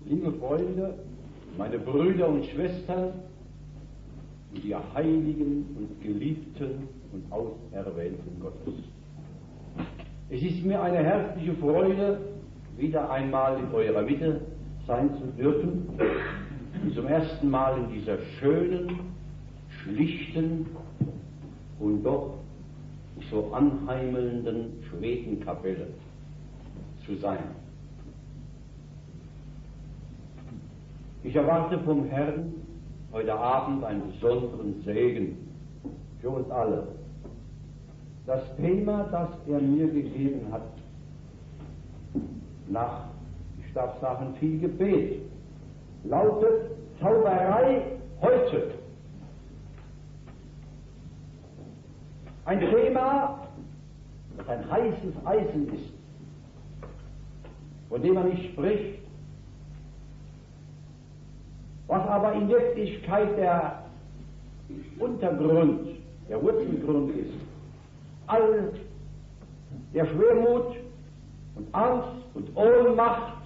Liebe Freunde, meine Brüder und Schwestern und die Heiligen und Geliebten und Auserwählten Gottes. Es ist mir eine herzliche Freude, wieder einmal in eurer Mitte sein zu dürfen und zum ersten Mal in dieser schönen, schlichten und doch so anheimelnden Schwedenkapelle zu sein. Ich erwarte vom Herrn heute Abend einen besonderen Segen für uns alle. Das Thema, das er mir gegeben hat, nach, ich darf sagen, viel Gebet, lautet Zauberei heute. Ein Thema, das ein heißes Eisen ist, von dem man nicht spricht, was aber in Wirklichkeit der Untergrund, der Wurzelgrund ist. All der Schwermut und Angst und Ohnmacht,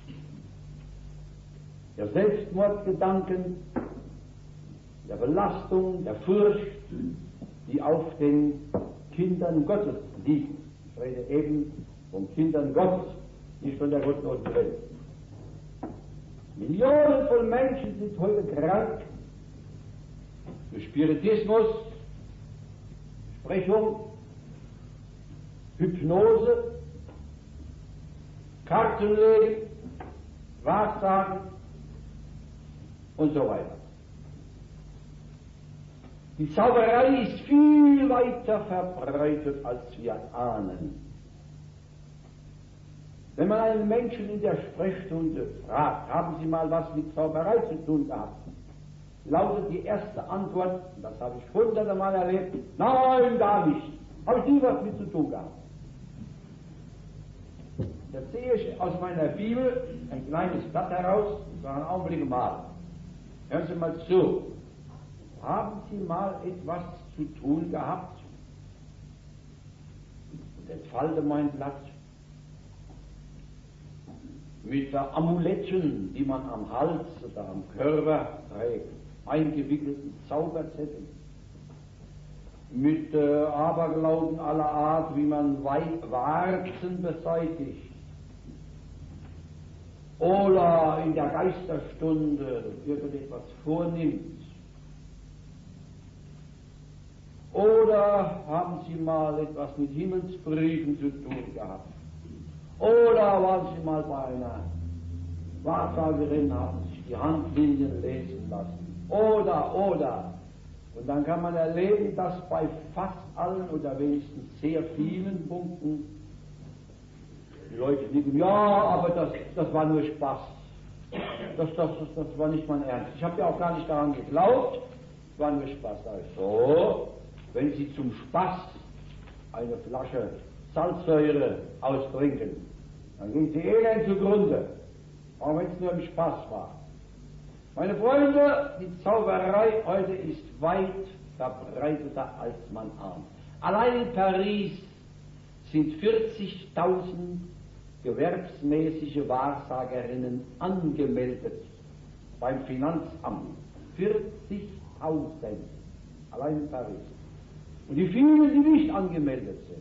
der Selbstmordgedanken, der Belastung, der Furcht, die auf den Kindern Gottes liegt. Ich rede eben von Kindern Gottes, nicht von der gottlosen Welt. Millionen von Menschen sind heute krank durch Spiritismus, Sprechung, Hypnose, Kartenlegen, Wahrsagen und so weiter. Die Zauberei ist viel weiter verbreitet, als wir ahnen. Wenn man einen Menschen in der Sprechstunde fragt, haben Sie mal was mit Zauberei zu tun gehabt, lautet die erste Antwort, das habe ich hunderte Mal erlebt, nein, gar nicht, habe ich nie was mit zu tun gehabt. Da ziehe ich aus meiner Bibel ein kleines Blatt heraus und sage einen Augenblick mal, hören Sie mal zu, haben Sie mal etwas zu tun gehabt? Und entfalte mein Blatt mit Amuletten, die man am Hals oder am Körper trägt, eingewickelten Zauberzetteln, mit Aberglauben aller Art, wie man Warzen beseitigt, oder in der Geisterstunde irgendetwas vornimmt. Oder haben Sie mal etwas mit Himmelsbriefen zu tun gehabt? Oder waren Sie mal bei einer Wahrsagerin, haben sich die Handlinien lesen lassen? Oder. Und dann kann man erleben, dass bei fast allen oder wenigstens sehr vielen Punkten die Leute denken, ja, aber das war nur Spaß. Das war nicht mein Ernst. Ich habe ja auch gar nicht daran geglaubt, es war nur Spaß. Also, wenn Sie zum Spaß eine Flasche Salzsäure austrinken, dann gehen Sie elend zugrunde, auch wenn es nur im Spaß war. Meine Freunde, die Zauberei heute ist weit verbreiteter, als man ahnt. Allein in Paris sind 40.000 gewerbsmäßige Wahrsagerinnen angemeldet beim Finanzamt. 40.000, allein in Paris. Und die vielen, die nicht angemeldet sind.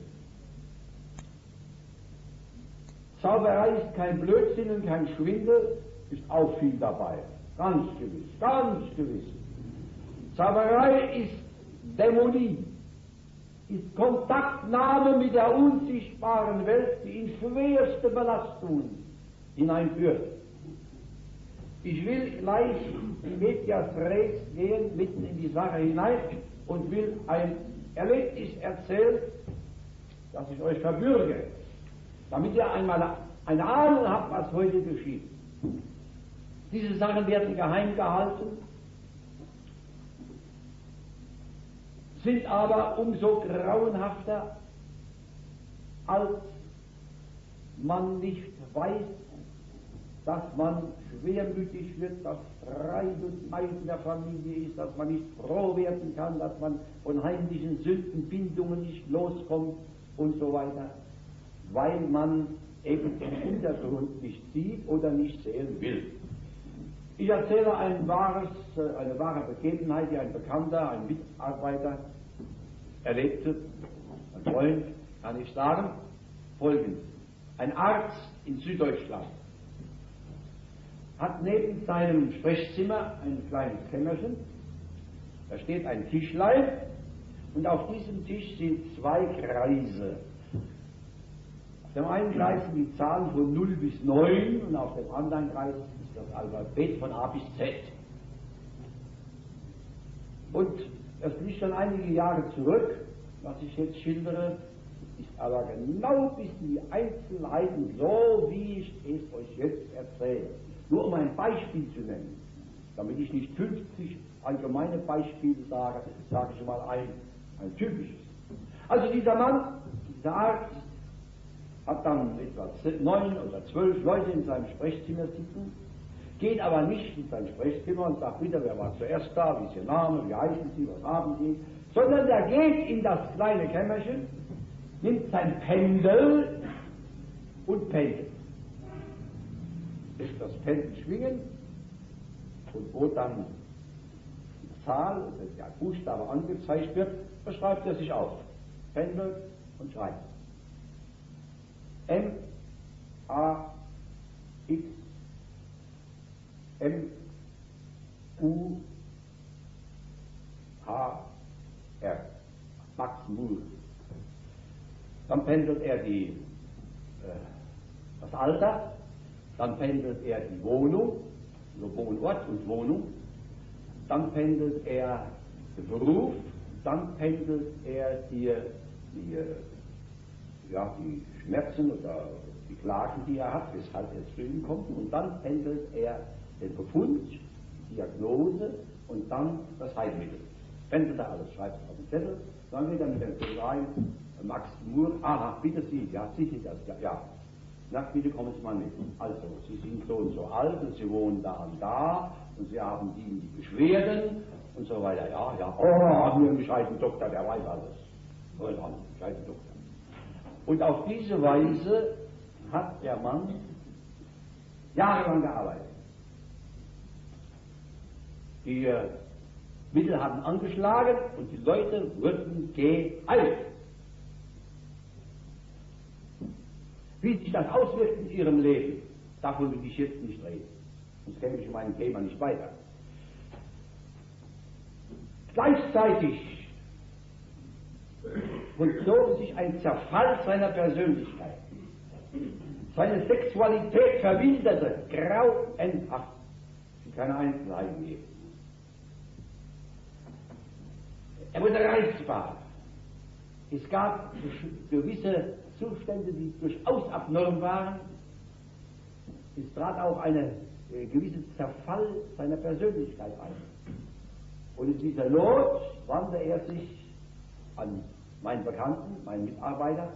Zauberei ist kein Blödsinn und kein Schwindel, ist auch viel dabei. Ganz gewiss, ganz gewiss. Zauberei ist Dämonie, ist Kontaktnahme mit der unsichtbaren Welt, die in schwerste Belastungen hineinführt. Ich will gleich in medias res gehen, mitten in die Sache hinein und will ein Erlebnis erzählen, das ich euch verbürge, damit ihr einmal eine Ahnung habt, was heute geschieht. Diese Sachen werden geheim gehalten, sind aber umso grauenhafter, als man nicht weiß, dass man schwermütig wird, dass Streit und Neid in der Familie ist, dass man nicht froh werden kann, dass man von heimlichen Sündenbindungen nicht loskommt und so weiter, weil man eben den Hintergrund nicht sieht oder nicht sehen will. Ich erzähle eine wahre Begebenheit, die ein Bekannter, ein Mitarbeiter erlebte, ein Freund, kann ich sagen, folgendes. Ein Arzt in Süddeutschland hat neben seinem Sprechzimmer ein kleines Kämmerchen, da steht ein Tischlein und auf diesem Tisch sind zwei Kreise. Auf dem einen Kreis sind die Zahlen von 0 bis 9 und auf dem anderen Kreis ist das Alphabet von A bis Z. Und das liegt schon einige Jahre zurück, was ich jetzt schildere, ist aber genau bis in die Einzelheiten so, wie ich es euch jetzt erzähle. Nur um ein Beispiel zu nennen, damit ich nicht 50 allgemeine Beispiele sage, sage ich mal ein typisches. Also dieser Mann, dieser Arzt, hat dann etwa 9 oder 12 Leute in seinem Sprechzimmer sitzen, geht aber nicht in sein Sprechzimmer und sagt wieder, wer war zuerst da, wie ist Ihr Name, wie heißen Sie, was haben Sie, sondern er geht in das kleine Kämmerchen, nimmt sein Pendel und pendelt. Lässt das Pendel schwingen und wo dann die Zahl, der Buchstabe angezeigt wird, beschreibt er sich auf. Pendel und schreibt. M, A, X, M, U, H, R. Max Muhl. Dann pendelt er das Alter, dann pendelt er die Wohnung, also Wohnort und Wohnung, dann pendelt er den Beruf, dann pendelt er die Schmerzen oder die Klagen, die er hat, weshalb er zu ihm kommt, und dann pendelt er den Befund, die Diagnose und dann das Heilmittel. Pendelt er alles, schreibt es auf den Zettel, dann geht er mit dem Zettel rein, Max Muhr, aha, bitte Sie, ja, Sie sind das, ja. Na, bitte kommen Sie mal mit. Also, Sie sind so und so alt und Sie wohnen da und da und Sie haben die Beschwerden und so weiter. Ja, haben wir einen gescheiten Doktor, der weiß alles. So ein gescheiten Doktor. Und auf diese Weise hat der Mann jahrelang gearbeitet. Die Mittel hatten angeschlagen und die Leute wurden geheilt. Wie sich das auswirkt in ihrem Leben, davon will ich jetzt nicht reden. Sonst käme ich in meinem Thema nicht weiter. Gleichzeitig vollzog sich ein Zerfall seiner Persönlichkeit. Seine Sexualität verwilderte grauenhaft. Ich will keine Einzelheiten geben. Er wurde reizbar. Es gab gewisse Zustände, die durchaus abnorm waren. Es trat auch eine gewisse Zerfall seiner Persönlichkeit ein. Und in dieser Not wandte er sich an meinen Bekannten, meinen Mitarbeiter,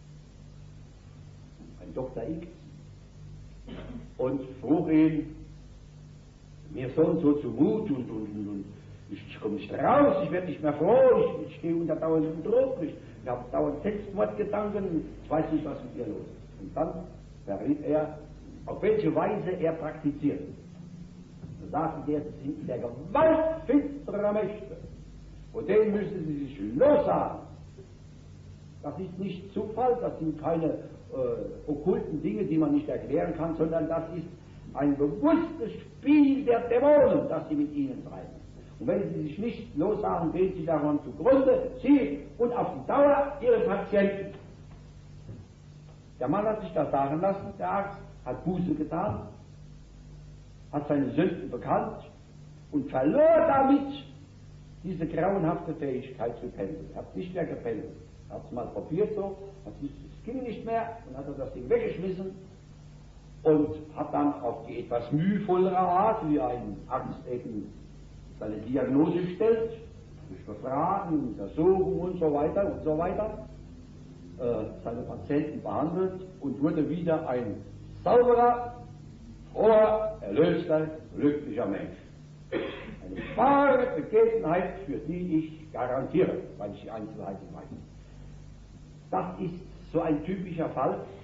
ein Dr. X, und frug ihn, mir so und so zumut und ich komme nicht raus, ich werde nicht mehr froh, ich stehe unter dauerndem Druck, ich habe dauernd Selbstmordgedanken, ich weiß nicht, was mit mir los ist. Und dann verriet er, auf welche Weise er praktiziert. Da sagte er, Sie sind der Gewalt finsterer Mächte, und denen müssen Sie sich lossagen. Das ist nicht Zufall, das sind keine okkulten Dinge, die man nicht erklären kann, sondern das ist ein bewusstes Spiel der Dämonen, das sie mit ihnen treiben. Und wenn sie sich nicht lossagen, gehen sie daran zugrunde, sie und auf die Dauer ihre Patienten. Der Mann hat sich das sagen lassen, der Arzt, hat Buße getan, hat seine Sünden bekannt und verlor damit diese grauenhafte Fähigkeit zu pendeln. Er hat nicht mehr gependelt. Er hat es mal probiert so, es ging nicht mehr, und hat das Ding weggeschmissen und hat dann auf die etwas mühevollere Art, wie ein Arzt eben seine Diagnose stellt, durch Befragen, Untersuchungen und so weiter, seine Patienten behandelt und wurde wieder ein sauberer, froher, erlöster, glücklicher Mensch. Eine wahre Begebenheit, für die ich garantiere, weil ich die Einzelheiten weiß. Das ist so ein typischer Fall,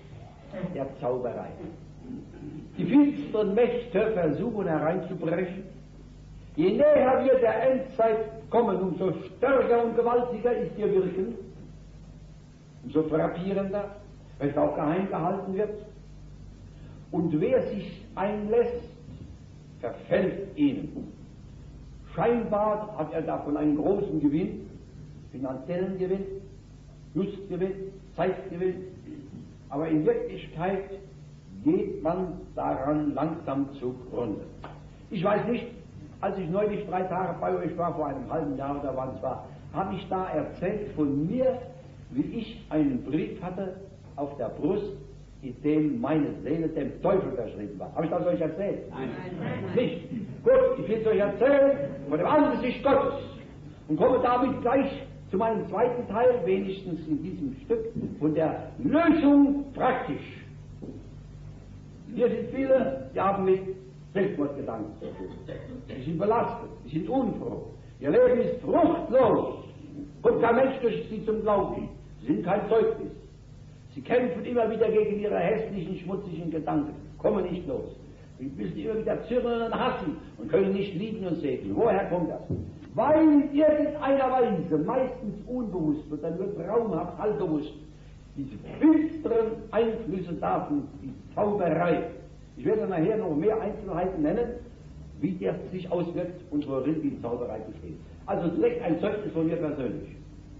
der Zauberei. Die finsteren Mächte versuchen hereinzubrechen. Je näher wir der Endzeit kommen, umso stärker und gewaltiger ist ihr Wirken, umso frappierender, wenn es auch geheim gehalten wird. Und wer sich einlässt, verfällt ihnen. Scheinbar hat er davon einen großen Gewinn, finanziellen Gewinn, Lustgewinn, Zeitgewinn, aber in Wirklichkeit geht man daran langsam zugrunde. Ich weiß nicht, als ich neulich 3 Tage bei euch war, vor einem halben Jahr oder wann es war, habe ich da erzählt von mir, wie ich einen Brief hatte auf der Brust, in dem meine Seele dem Teufel verschrieben war. Habe ich das euch erzählt? Nein. Nicht? Gut, ich will es euch erzählen von dem Angesicht Gottes und komme damit gleich zu meinem zweiten Teil, wenigstens in diesem Stück, von der Lösung praktisch. Hier sind viele, die haben mit Selbstmordgedanken zu tun. Sie sind belastet, sie sind unfroh. Ihr Leben ist fruchtlos. Kommt kein Mensch durch sie zum Glauben. Sie sind kein Zeugnis. Sie kämpfen immer wieder gegen ihre hässlichen, schmutzigen Gedanken, kommen nicht los. Sie müssen immer wieder zürnen und hassen und können nicht lieben und segnen. Woher kommt das? Weil in irgendeiner Weise, meistens unbewusst und dann nur traumhaft halbbewusst, diese finsteren Einflüsse davon, die Zauberei. Ich werde nachher noch mehr Einzelheiten nennen, wie der sich auswirkt und worin die Zauberei besteht. Also zunächst ein Zeugnis von mir persönlich.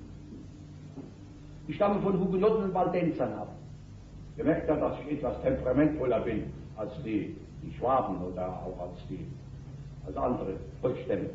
Ich stamme von Hugenotten und Waldensern ab. Ihr merkt ja, dass ich etwas temperamentvoller bin als die Schwaben oder auch als andere Volksstämme.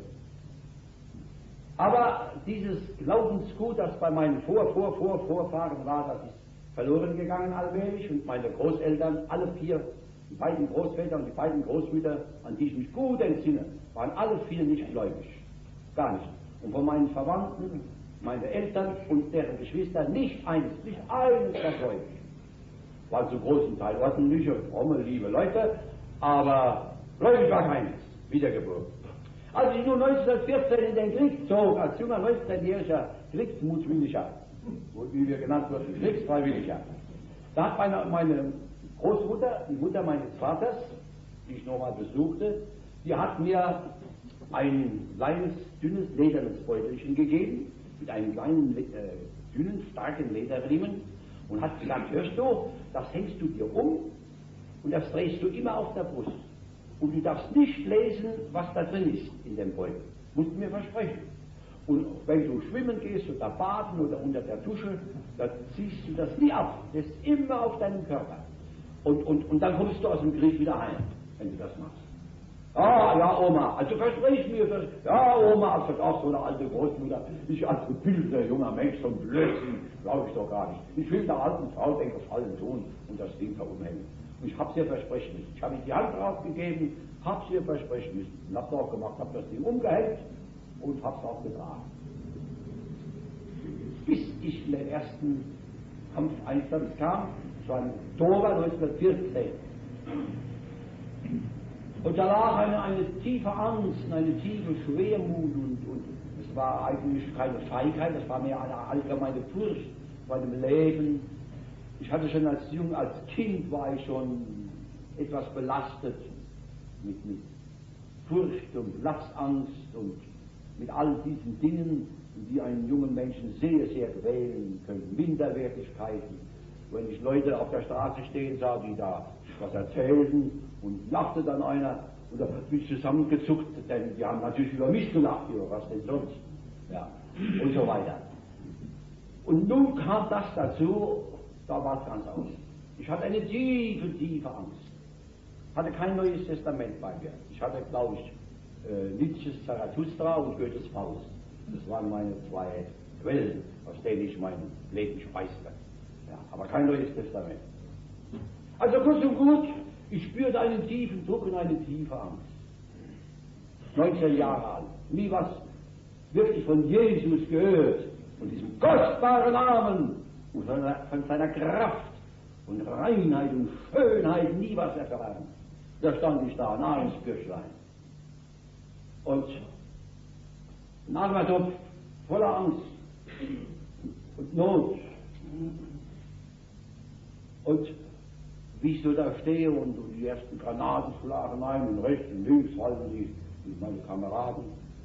Aber dieses Glaubensgut, das bei meinen Vorfahren war, das ist verloren gegangen allmählich, und meine Großeltern, alle 4, die beiden Großväter und die beiden Großmütter, an die ich mich gut entsinne, waren alle 4 nicht gläubig. Gar nicht. Und von meinen Verwandten, meine Eltern und deren Geschwister nicht eines war gläubig. Waren zum großen Teil ordentliche, fromme, liebe Leute, aber gläubig war keines, Wiedergeburt. Als ich nun 1914 in den Krieg zog, als junger 19-jähriger Kriegsmutwilliger, wie wir genannt wurden, Kriegsfreiwilliger, da hat meine Großmutter, die Mutter meines Vaters, die ich nochmal besuchte, die hat mir ein kleines, dünnes, ledernes Beutelchen gegeben, mit einem kleinen, dünnen, starken Lederriemen, und hat gesagt, hörst du, das hängst du dir um und das drehst du immer auf der Brust. Und du darfst nicht lesen, was da drin ist in dem Beutel. Musst du mir versprechen. Und wenn du schwimmen gehst oder baden oder unter der Dusche, dann ziehst du das nie ab. Das ist immer auf deinem Körper. Und dann kommst du aus dem Krieg wieder heim, wenn du das machst. Ah, ja, Oma, also versprich mir, ja, Oma, also auch so eine alte Großmutter, ich als gebildeter junger Mensch, so ein Blödsinn, glaube ich doch gar nicht. Ich will der alten Frau den Gefallen tun und das Ding verumhängen. Und ich hab's ihr versprechen müssen. Ich habe ihr die Hand draufgegeben, hab's ihr versprechen müssen. Und hab's auch gemacht, hab das Ding umgehängt und hab's auch getragen. Bis ich in den ersten Kampfeinsatz kam, das war im Oktober 1914. Und da lag eine tiefe Angst, eine tiefe Schwermut und es war eigentlich keine Feigheit, das war mehr eine allgemeine Furcht vor dem Leben. Ich hatte schon als Kind war ich schon etwas belastet mit Furcht und Platzangst und mit all diesen Dingen, die einen jungen Menschen sehr, sehr quälen können. Minderwertigkeiten. Wenn ich Leute auf der Straße stehen sah, die da was erzählten, und lachte dann einer und da hat mich zusammengezuckt, denn die haben natürlich über mich gelacht, über was denn sonst, ja, und so weiter. Und nun kam das dazu, da war es ganz aus. Ich hatte eine tiefe, tiefe Angst. Hatte kein Neues Testament bei mir. Ich hatte, glaube ich, Nietzsches Zarathustra und Goethes Faust. Das waren meine 2 Quellen, aus denen ich mein Leben speiste. Ja, aber kein Neues Testament. Also kurz und gut, ich spürte einen tiefen Druck und eine tiefe Angst. 19 Jahre alt, nie was wirklich von Jesus gehört, von diesem kostbaren Namen und von seiner Kraft und Reinheit und Schönheit, nie was erfahren. Da stand ich da, ein armes Bürschlein. Und ein armer Topf voller Angst und Not. Und wie ich so da stehe und die ersten Granaten schlagen ein und rechts und links halten die meine Kameraden.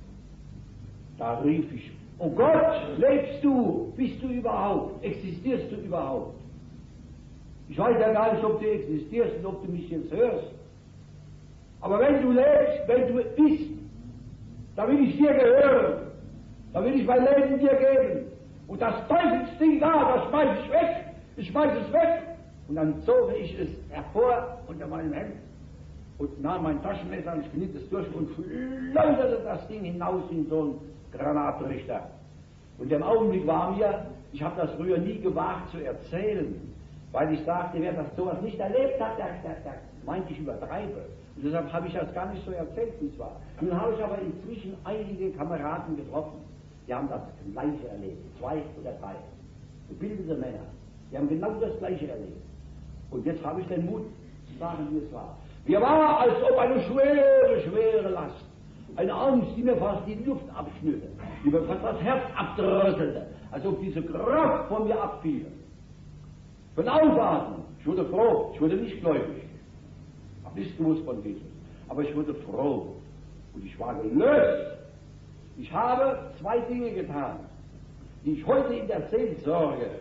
Da rief ich, oh Gott, lebst du? Bist du überhaupt? Existierst du überhaupt? Ich weiß ja gar nicht, ob du existierst und ob du mich jetzt hörst. Aber wenn du lebst, wenn du bist, dann will ich dir gehören. Dann will ich mein Leben dir geben. Und das Teufelsding da, das schmeiß ich weg. Ich schmeiß es weg. Und dann zog ich es hervor unter meinem Hemd und nahm mein Taschenmesser und schnitt es durch und schleuderte das Ding hinaus in so einen Granatrichter. Und im Augenblick war mir, ich habe das früher nie gewagt zu erzählen, weil ich sagte, wer das sowas nicht erlebt hat, der meinte, ich übertreibe. Und deshalb habe ich das gar nicht so erzählt, wie es war. Nun habe ich aber inzwischen einige Kameraden getroffen, die haben das Gleiche erlebt, 2 oder 3, gebildete Männer, die haben genau das Gleiche erlebt. Und jetzt habe ich den Mut zu sagen, wie es war. Mir war, als ob eine schwere Last, eine Angst, die mir fast die Luft abschnürte, die mir fast das Herz abdröselte, als ob diese Kraft von mir abfiel. Von Aufatmen, ich wurde froh, ich wurde nicht gläubig, habe nichts gewusst von Jesus, aber ich wurde froh und ich war gelöst. Ich habe 2 Dinge getan, die ich heute in der Seelsorge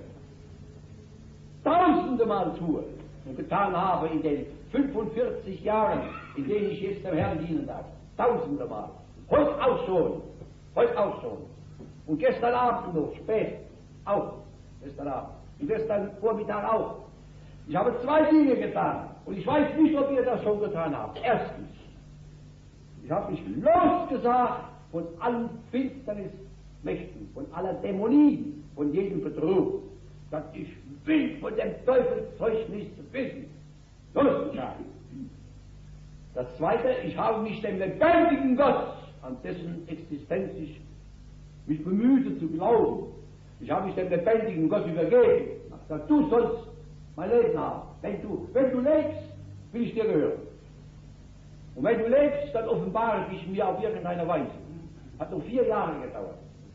tausende Mal tue und getan habe in den 45 Jahren, in denen ich jetzt dem Herrn dienen darf. Tausende Mal. Heute auch schon. Und gestern Abend noch, spät, auch. Gestern Abend. Und gestern Vormittag auch. Ich habe 2 Dinge getan. Und ich weiß nicht, ob ihr das schon getan habt. Erstens, ich habe mich losgesagt von allen Finsternismächten, von aller Dämonie, von jedem Betrug, dass ich will von dem Teufelszeug nichts wissen. Losgesagt. Das Zweite, ich habe mich dem lebendigen Gott, an dessen Existenz ich mich bemühte zu glauben, ich habe mich dem lebendigen Gott übergeben. Ich habe gesagt, du sollst mein Leben haben. Wenn du lebst, will ich dir gehören. Und wenn du lebst, dann offenbare ich mir auf irgendeine Weise. Hat noch 4 Jahre gedauert.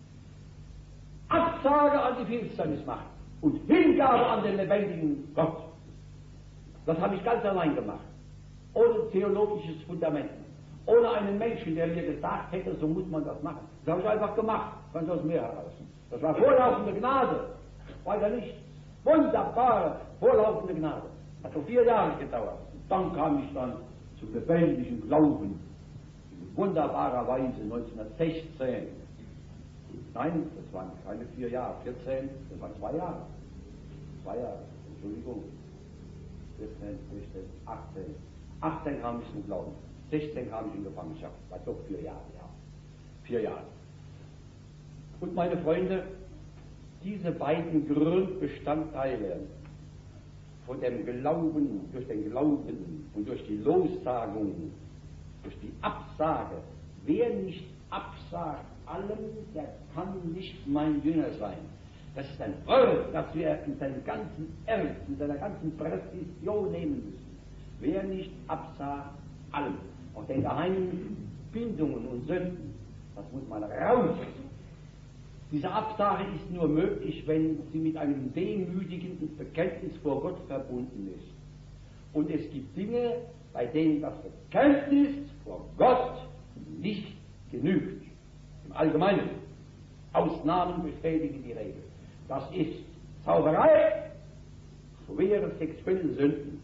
Absage an die Finsternismacht und Hingabe an den lebendigen Gott. Das habe ich ganz allein gemacht. Ohne theologisches Fundament. Ohne einen Menschen, der mir gesagt hätte, so muss man das machen. Das habe ich einfach gemacht, ganz aus mir heraus. Das war vorlaufende Gnade. Weiter nicht. Wunderbare, vorlaufende Gnade. Hat noch 4 Jahre gedauert. Dann kam ich dann zum lebendigen Glauben. In wunderbarer Weise 1916. Nein, das waren keine 4 Jahre. 14, das waren 2 Jahre. 2 Jahre, Entschuldigung. 14, 16, 18. 18 kam ich zum Glauben. 16 kam ich in Gefangenschaft. War doch 4 Jahre, ja. 4 Jahre. Und meine Freunde, diese beiden Grundbestandteile von dem Glauben, durch den Glauben und durch die Lossagung, durch die Absage, wer nicht absagt allem, der kann nicht mein Jünger sein. Das ist ein Wort, das wir in seinem ganzen Ernst, in seiner ganzen Präzision nehmen müssen. Wer nicht absagt allem, auch den geheimen Bindungen und Sünden, das muss man raus. Diese Absage ist nur möglich, wenn sie mit einem demütigen Bekenntnis vor Gott verbunden ist. Und es gibt Dinge, bei denen das Bekenntnis vor Gott nicht genügt. Im Allgemeinen. Ausnahmen bestätigen die Regel. Das ist Zauberei, schwere sexuelle Sünden.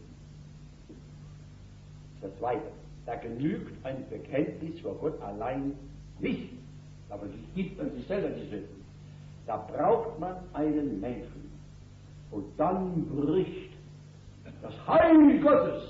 Das Zweite. Da genügt ein Bekenntnis vor Gott allein nicht. Aber es gibt an sich selber die Sünden. Da braucht man einen Menschen. Und dann bricht das Heil Gottes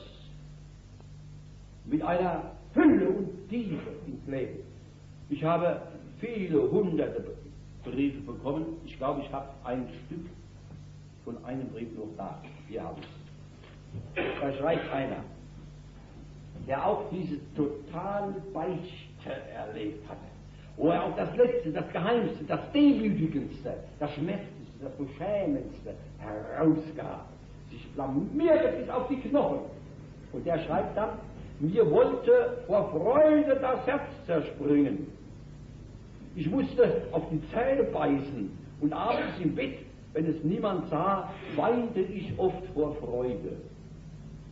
mit einer Fülle und Tiefe ins Leben. Ich habe viele hunderte Briefe bekommen. Ich glaube, ich habe ein Stück von einem Brief noch da. Hier habe ich es. Da schreibt einer, der auch diese totale Beichte erlebt hatte, wo er auch das Letzte, das Geheimste, das Demütigendste, das Schmerzlichste, das Beschämendste herausgab, sich blamierte bis auf die Knochen. Und der schreibt dann, mir wollte vor Freude das Herz zerspringen. Ich musste auf die Zähne beißen und abends im Bett, wenn es niemand sah, weinte ich oft vor Freude.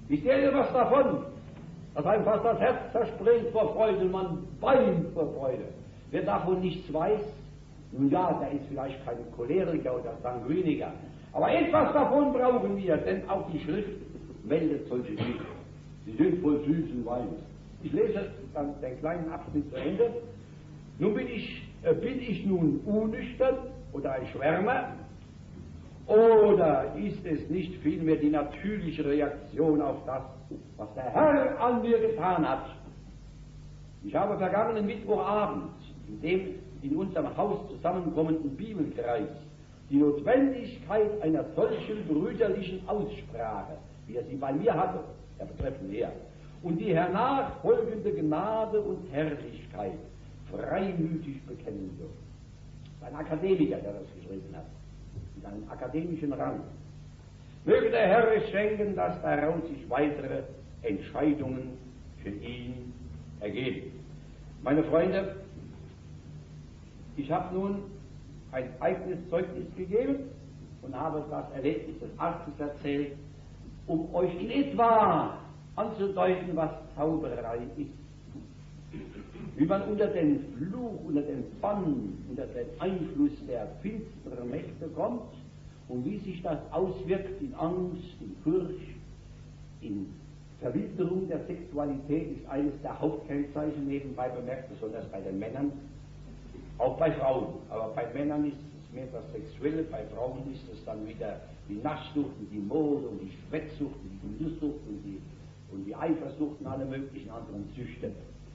Ich sehe was davon, dass einem fast das Herz zerspringt vor Freude und man weint vor Freude. Wer davon nichts weiß, nun ja, der ist vielleicht kein Choleriker oder Sanguiniker, aber etwas davon brauchen wir, denn auch die Schrift meldet solche Dinge. Sie sind voll süßen Weins. Ich lese dann den kleinen Abschnitt zu Ende. Nun bin ich nun unnüchtern oder ein Schwärmer? Oder ist es nicht vielmehr die natürliche Reaktion auf das, was der Herr an mir getan hat? Ich habe vergangenen Mittwochabend in dem in unserem Haus zusammenkommenden Bibelkreis die Notwendigkeit einer solchen brüderlichen Aussprache, wie er sie bei mir hatte, der betreffende Herr, und die hernach folgende Gnade und Herrlichkeit freimütig bekennen dürfen. Ein Akademiker, der das geschrieben hat, mit einem akademischen Rang. Möge der Herr es schenken, dass daraus sich weitere Entscheidungen für ihn ergeben. Meine Freunde, ich habe nun ein eigenes Zeugnis gegeben und habe das Erlebnis des Arztes erzählt, um euch in etwa anzudeuten, was Zauberei ist. Wie man unter den Fluch, unter den Bann, unter den Einfluss der finsteren Mächte kommt und wie sich das auswirkt in Angst, in Furcht, in Verwilderung der Sexualität, ist eines der Hauptkennzeichen, nebenbei bemerkt, besonders bei den Männern, auch bei Frauen. Aber bei Männern ist es mehr das Sexuelle, bei Frauen ist es dann wieder die Naschsucht und die Mode und die Schwätzsucht und die Gelustsucht und die Eifersucht und alle möglichen anderen Süchte.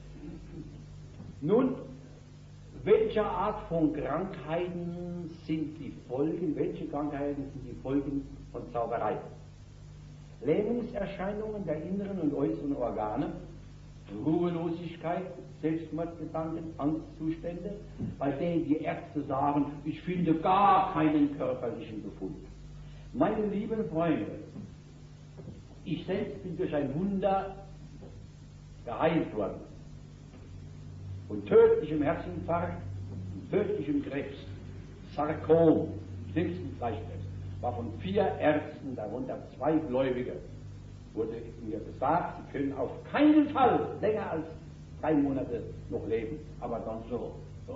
Nun, welche Art von Krankheiten sind die Folgen, welche Krankheiten sind die Folgen von Zauberei? Lähmungserscheinungen der inneren und äußeren Organe, Ruhelosigkeit, Selbstmordgedanken, Angstzustände, bei denen die Ärzte sagen, ich finde gar keinen körperlichen Befund. Meine lieben Freunde, ich selbst bin durch ein Wunder geheilt worden. Von tödlichem Herzinfarkt und tödlichem Krebs, Sarkom, schlimmsten Fleischkrebs, war von 4 Ärzten, darunter 2 Gläubige, wurde mir gesagt, sie können auf keinen Fall länger als 3 Monate noch leben, aber dann so.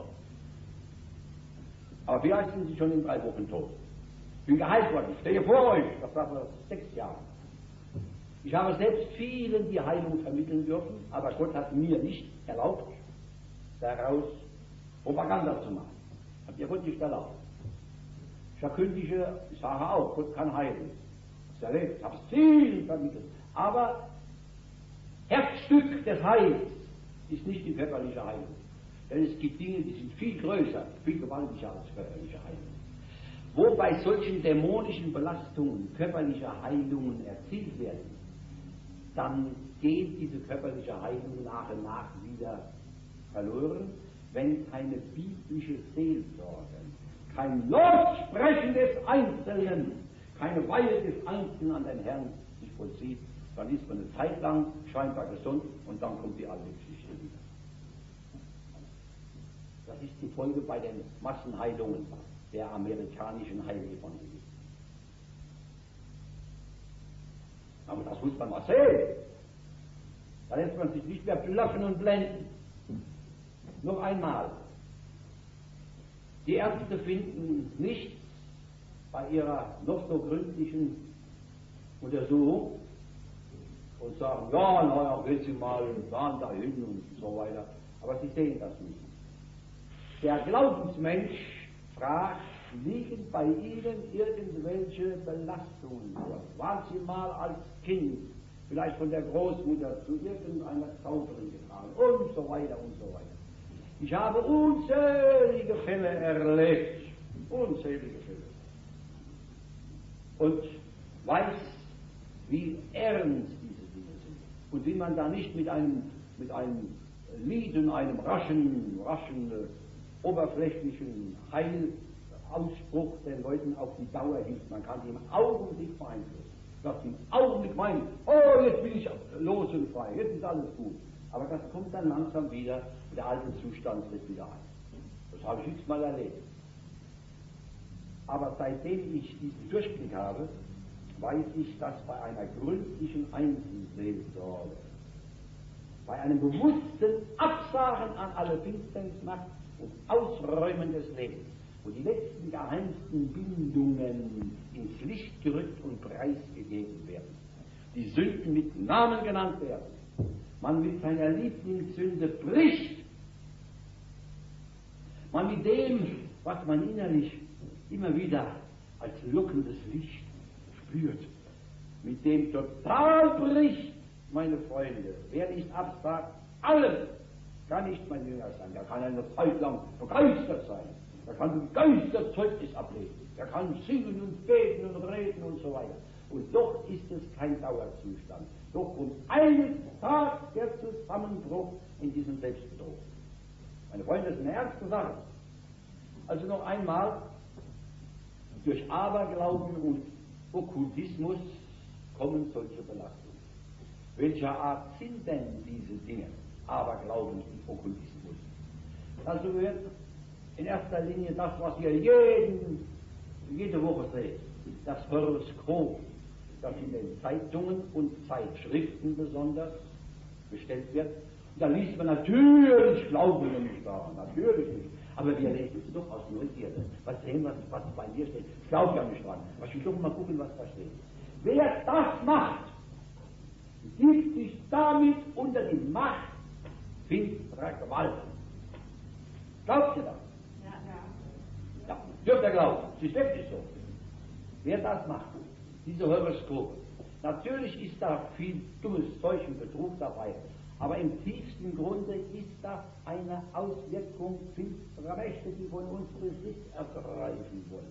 Aber vielleicht sind sie schon in 3 Wochen tot. Ich bin geheilt worden, ich stehe vor euch, das war vor 6 Jahren. Ich habe selbst vielen die Heilung vermitteln dürfen, aber Gott hat mir nicht erlaubt, daraus Propaganda zu machen. Hat mir Gott nicht erlaubt. Ich verkündige, ich sage auch, Gott kann heilen. Ich habe erlebt, ich habe es viel vermittelt. Aber Herzstück des Heils ist nicht die körperliche Heilung. Denn es gibt Dinge, die sind viel größer, viel gewaltiger als körperliche Heilung. Wo bei solchen dämonischen Belastungen körperliche Heilungen erzielt werden, dann geht diese körperliche Heilung nach und nach wieder verloren, wenn keine biblische Seelsorge, kein Lossprechen des Einzelnen, keine Weihe des Einzelnen an den Herrn sich vollzieht, dann ist man eine Zeit lang scheinbar gesund und dann kommt die alte Geschichte wieder. Das ist die Folge bei den Massenheilungen der amerikanischen Heilevangelisten. Aber das muss man mal sehen. Da lässt man sich nicht mehr bluffen und blenden. Noch einmal. Die Ärzte finden nichts bei ihrer noch so gründlichen Untersuchung und sagen, ja, naja, gehen Sie mal dahin und so weiter. Aber sie sehen das nicht. Der Glaubensmensch fragt, liegen bei Ihnen irgendwelche Belastungen vor? Waren Sie mal als Kind vielleicht von der Großmutter zu irgendeiner Zauberin getragen und so weiter und so weiter. Ich habe unzählige Fälle erlebt, unzählige Fälle. Und weiß, wie ernst diese Dinge sind. Und wie man da nicht mit einem Lied, einem raschen, oberflächlichen Heilausspruch den Leuten auf die Dauer hilft. Man kann sie im Augenblick beeinflussen. Dass sie im Augenblick meinen, oh, jetzt bin ich los und frei, jetzt ist alles gut. Aber das kommt dann langsam wieder und der alte Zustand tritt wieder ein. Das habe ich x-mal erlebt. Aber seitdem ich diesen Durchblick habe, weiß ich, dass bei einer gründlichen Einzelseelsorge, bei einem bewussten Absagen an alle Finsternismacht und Ausräumen des Lebens, wo die letzten geheimsten Bindungen ins Licht gerückt und preisgegeben werden, die Sünden mit Namen genannt werden, man mit seiner Lieblingssünde bricht, man mit dem, was man innerlich immer wieder als lockendes Licht spürt, mit dem total bricht, meine Freunde. Wer nicht absagt, alles kann nicht mein Jünger sein. Der kann eine Zeit lang begeistert sein. Der kann begeistert Zeugnis ablegen. Der kann singen und beten und reden und so weiter. Und doch ist es kein Dauerzustand. Doch kommt eines Tages der Zusammenbruch in diesem Selbstbetrug. Meine Freunde, das ist eine ernste Sache. Also noch einmal, durch Aberglauben und Okkultismus kommen solche Belastungen. Welcher Art sind denn diese Dinge? Aberglauben und Okkultismus. Dazu gehört in erster Linie das, was ihr jede Woche seht. Das Horoskop, das in den Zeitungen und Zeitschriften besonders bestellt wird. Und da liest man natürlich, glauben wir nicht daran, natürlich nicht. Aber wir lesen es doch aus Neugierde. Was sehen wir, was bei mir steht? Ich glaube ja nicht dran. Aber ich will doch mal gucken, was da steht. Wer das macht, gibt sich damit unter die Macht finsterer Gewalt. Glaubt ihr das? Ja, dürft ihr glauben. Es ist wirklich so. Wer das macht, diese Horoskope, natürlich ist da viel dummes Zeug und Betrug dabei, aber im tiefsten Grunde ist das eine Auswirkung finsterer Mächte, die von uns Besitz ergreifen wollen.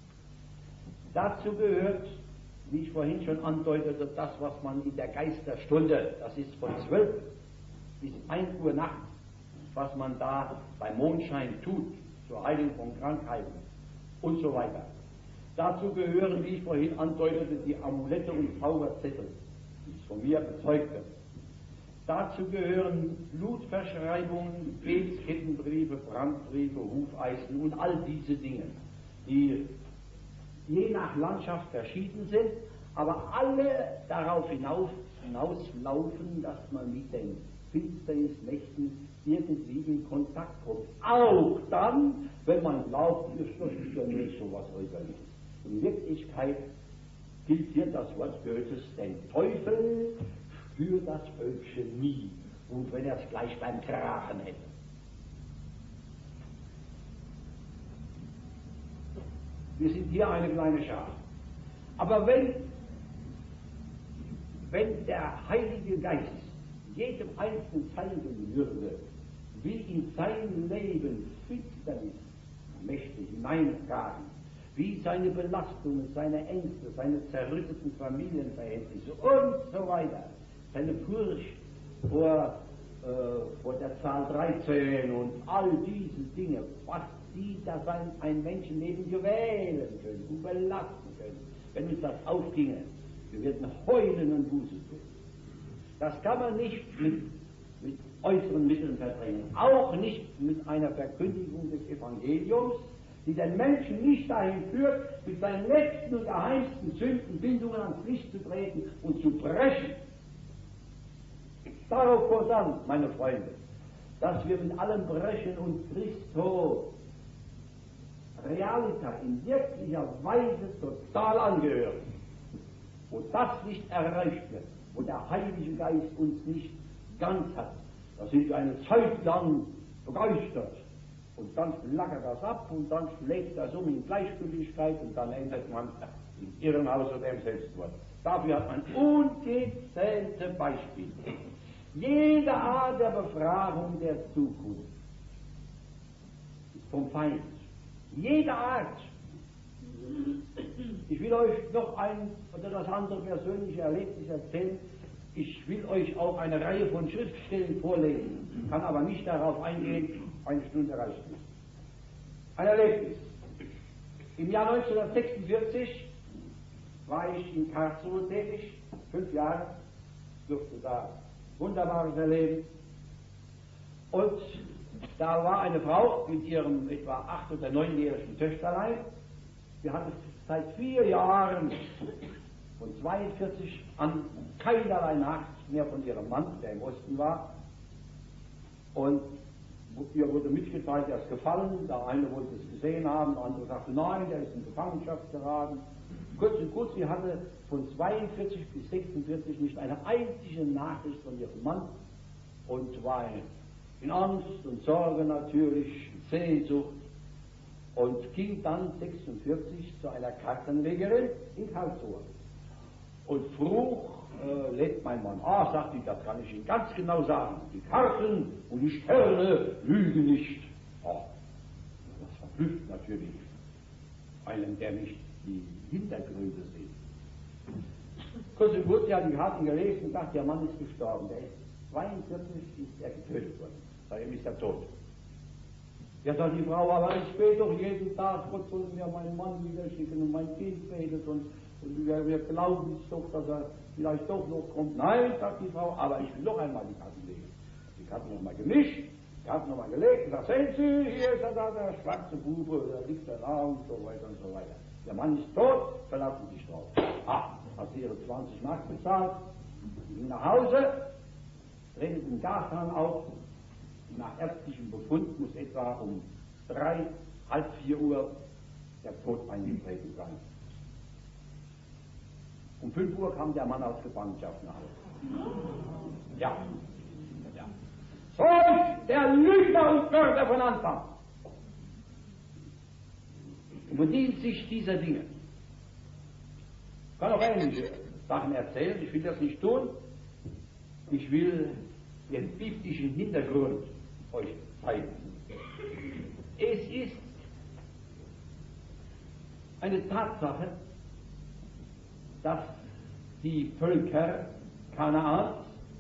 Dazu gehört, wie ich vorhin schon andeutete, das, was man in der Geisterstunde, das ist von 12 bis 1 Uhr nachts, was man da beim Mondschein tut, zur Heilung von Krankheiten und so weiter. Dazu gehören, wie ich vorhin andeutete, die Amulette und Zauberzettel, die es von mir bezeugt wird. Dazu gehören Blutverschreibungen, Gebetskettenbriefe, Brandbriefe, Hufeisen und all diese Dinge, die je nach Landschaft verschieden sind, aber alle darauf hinauslaufen, dass man mit den Finsternismächten irgendwie in Kontakt kommt. Auch dann, wenn man glaubt, das ist ja nicht so was Äußerliches. In Wirklichkeit gilt hier das Wort Goethes, den Teufel für das Völkchen nie, und wenn er es gleich beim Kragen hätte. Wir sind hier eine kleine Schar. Aber wenn der Heilige Geist jedem Einzelnen zeigen würde, wie in sein Leben Finsternismächte hineintragen, wie seine Belastungen, seine Ängste, seine zerrütteten Familienverhältnisse und so weiter, seine Furcht vor der Zahl 13 und all diese Dinge, was die da ein Menschenleben gewählen können und belasten können, wenn uns das aufginge, wir würden heulen und Buße tun. Das kann man nicht mit äußeren Mitteln verdrängen, auch nicht mit einer Verkündigung des Evangeliums, die den Menschen nicht dahin führt, mit seinen letzten und geheimsten Sündenbindungen ans Licht zu treten und zu brechen. Darauf kommt an, meine Freunde, dass wir mit allem Brechen und Christo Realita in wirklicher Weise total angehören. Wo das nicht erreicht wird, wo der Heilige Geist uns nicht ganz hat, da sind wir eine Zeit lang begeistert. Und dann flackert das ab und dann schlägt das um in Gleichgültigkeit und dann endet man im Irrenhaus oder im Selbstmord. Dafür hat man ungezählte Beispiele. Jede Art der Befragung der Zukunft ist vom Feind. Jede Art. Ich will euch noch ein oder das andere persönliche Erlebnis erzählen. Ich will euch auch eine Reihe von Schriftstellen vorlesen, kann aber nicht darauf eingehen, eine Stunde reicht nicht. Ein Erlebnis. Im Jahr 1946 war ich in Karlsruhe tätig, 5 Jahre, durfte da Wunderbares erleben. Und da war eine Frau mit ihrem etwa 8- oder 9-jährigen Töchterlein. Sie hatte seit 4 Jahren von 42 an keinerlei Nachricht mehr von ihrem Mann, der im Osten war. Und ihr wurde mitgeteilt, er ist gefallen. Der eine wollte es gesehen haben, der andere sagte, nein, der ist in Gefangenschaft geraten. Kurz und gut, sie hatte von 42 bis 46 nicht eine einzige Nachricht von ihrem Mann und war in Angst und Sorge natürlich, Sehnsucht, und ging dann 46 zu einer Kartenlegerin in Karlsruhe und frug, lebt mein Mann? Ah, sagte ich, das kann ich Ihnen ganz genau sagen. Die Karten und die Sterne lügen nicht. Oh, das verblüfft natürlich einen, der nicht die Hintergründe sieht. Kurz und gut, sie hat die Karten gelesen und sagt, der Mann ist gestorben. Der ist 42, ist er getötet worden. Seitdem ist er tot. Ja, sagt die Frau, aber ich bete doch jeden Tag, Gott soll mir meinen Mann wieder schicken und mein Kind betet und wir glauben es doch, dass er vielleicht doch noch kommt. Nein, sagt die Frau, aber ich will noch einmal die Karten legen. Die Karten nochmal gemischt, die Karten nochmal gelegt und sagt, sehen Sie, hier ist er da, der schwarze Bube, da liegt er da und so weiter und so weiter. Der Mann ist tot, verlassen Sie sich drauf. Hat sie ihre 20 Mark bezahlt, ging nach Hause, drehte den Gashahn auf. Nach ärztlichem Befund muss etwa um 3, halb 4 Uhr der Tod eingetreten sein. Um 5 Uhr kam der Mann aus Gefangenschaft nach Hause. Ja. So ist der Lügner und Mörder von Anfang. Und bedient sich dieser Dinge. Ich kann auch ähnliche Sachen erzählen, ich will das nicht tun. Ich will den biblischen Hintergrund euch zeigen. Es ist eine Tatsache, dass die Völker Kanaans,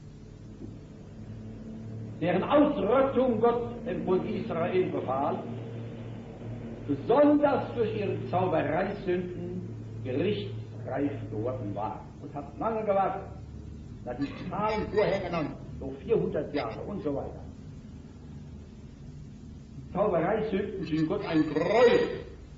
deren Ausrottung Gott dem Volk Israel befahl, besonders durch ihre Zaubereisünden gerichtsreif geworden war und hat lange gewartet. Da die Zahlen vorher genannt, so 400 Jahre und so weiter. Zaubereisünden sind Gott ein Gräuel,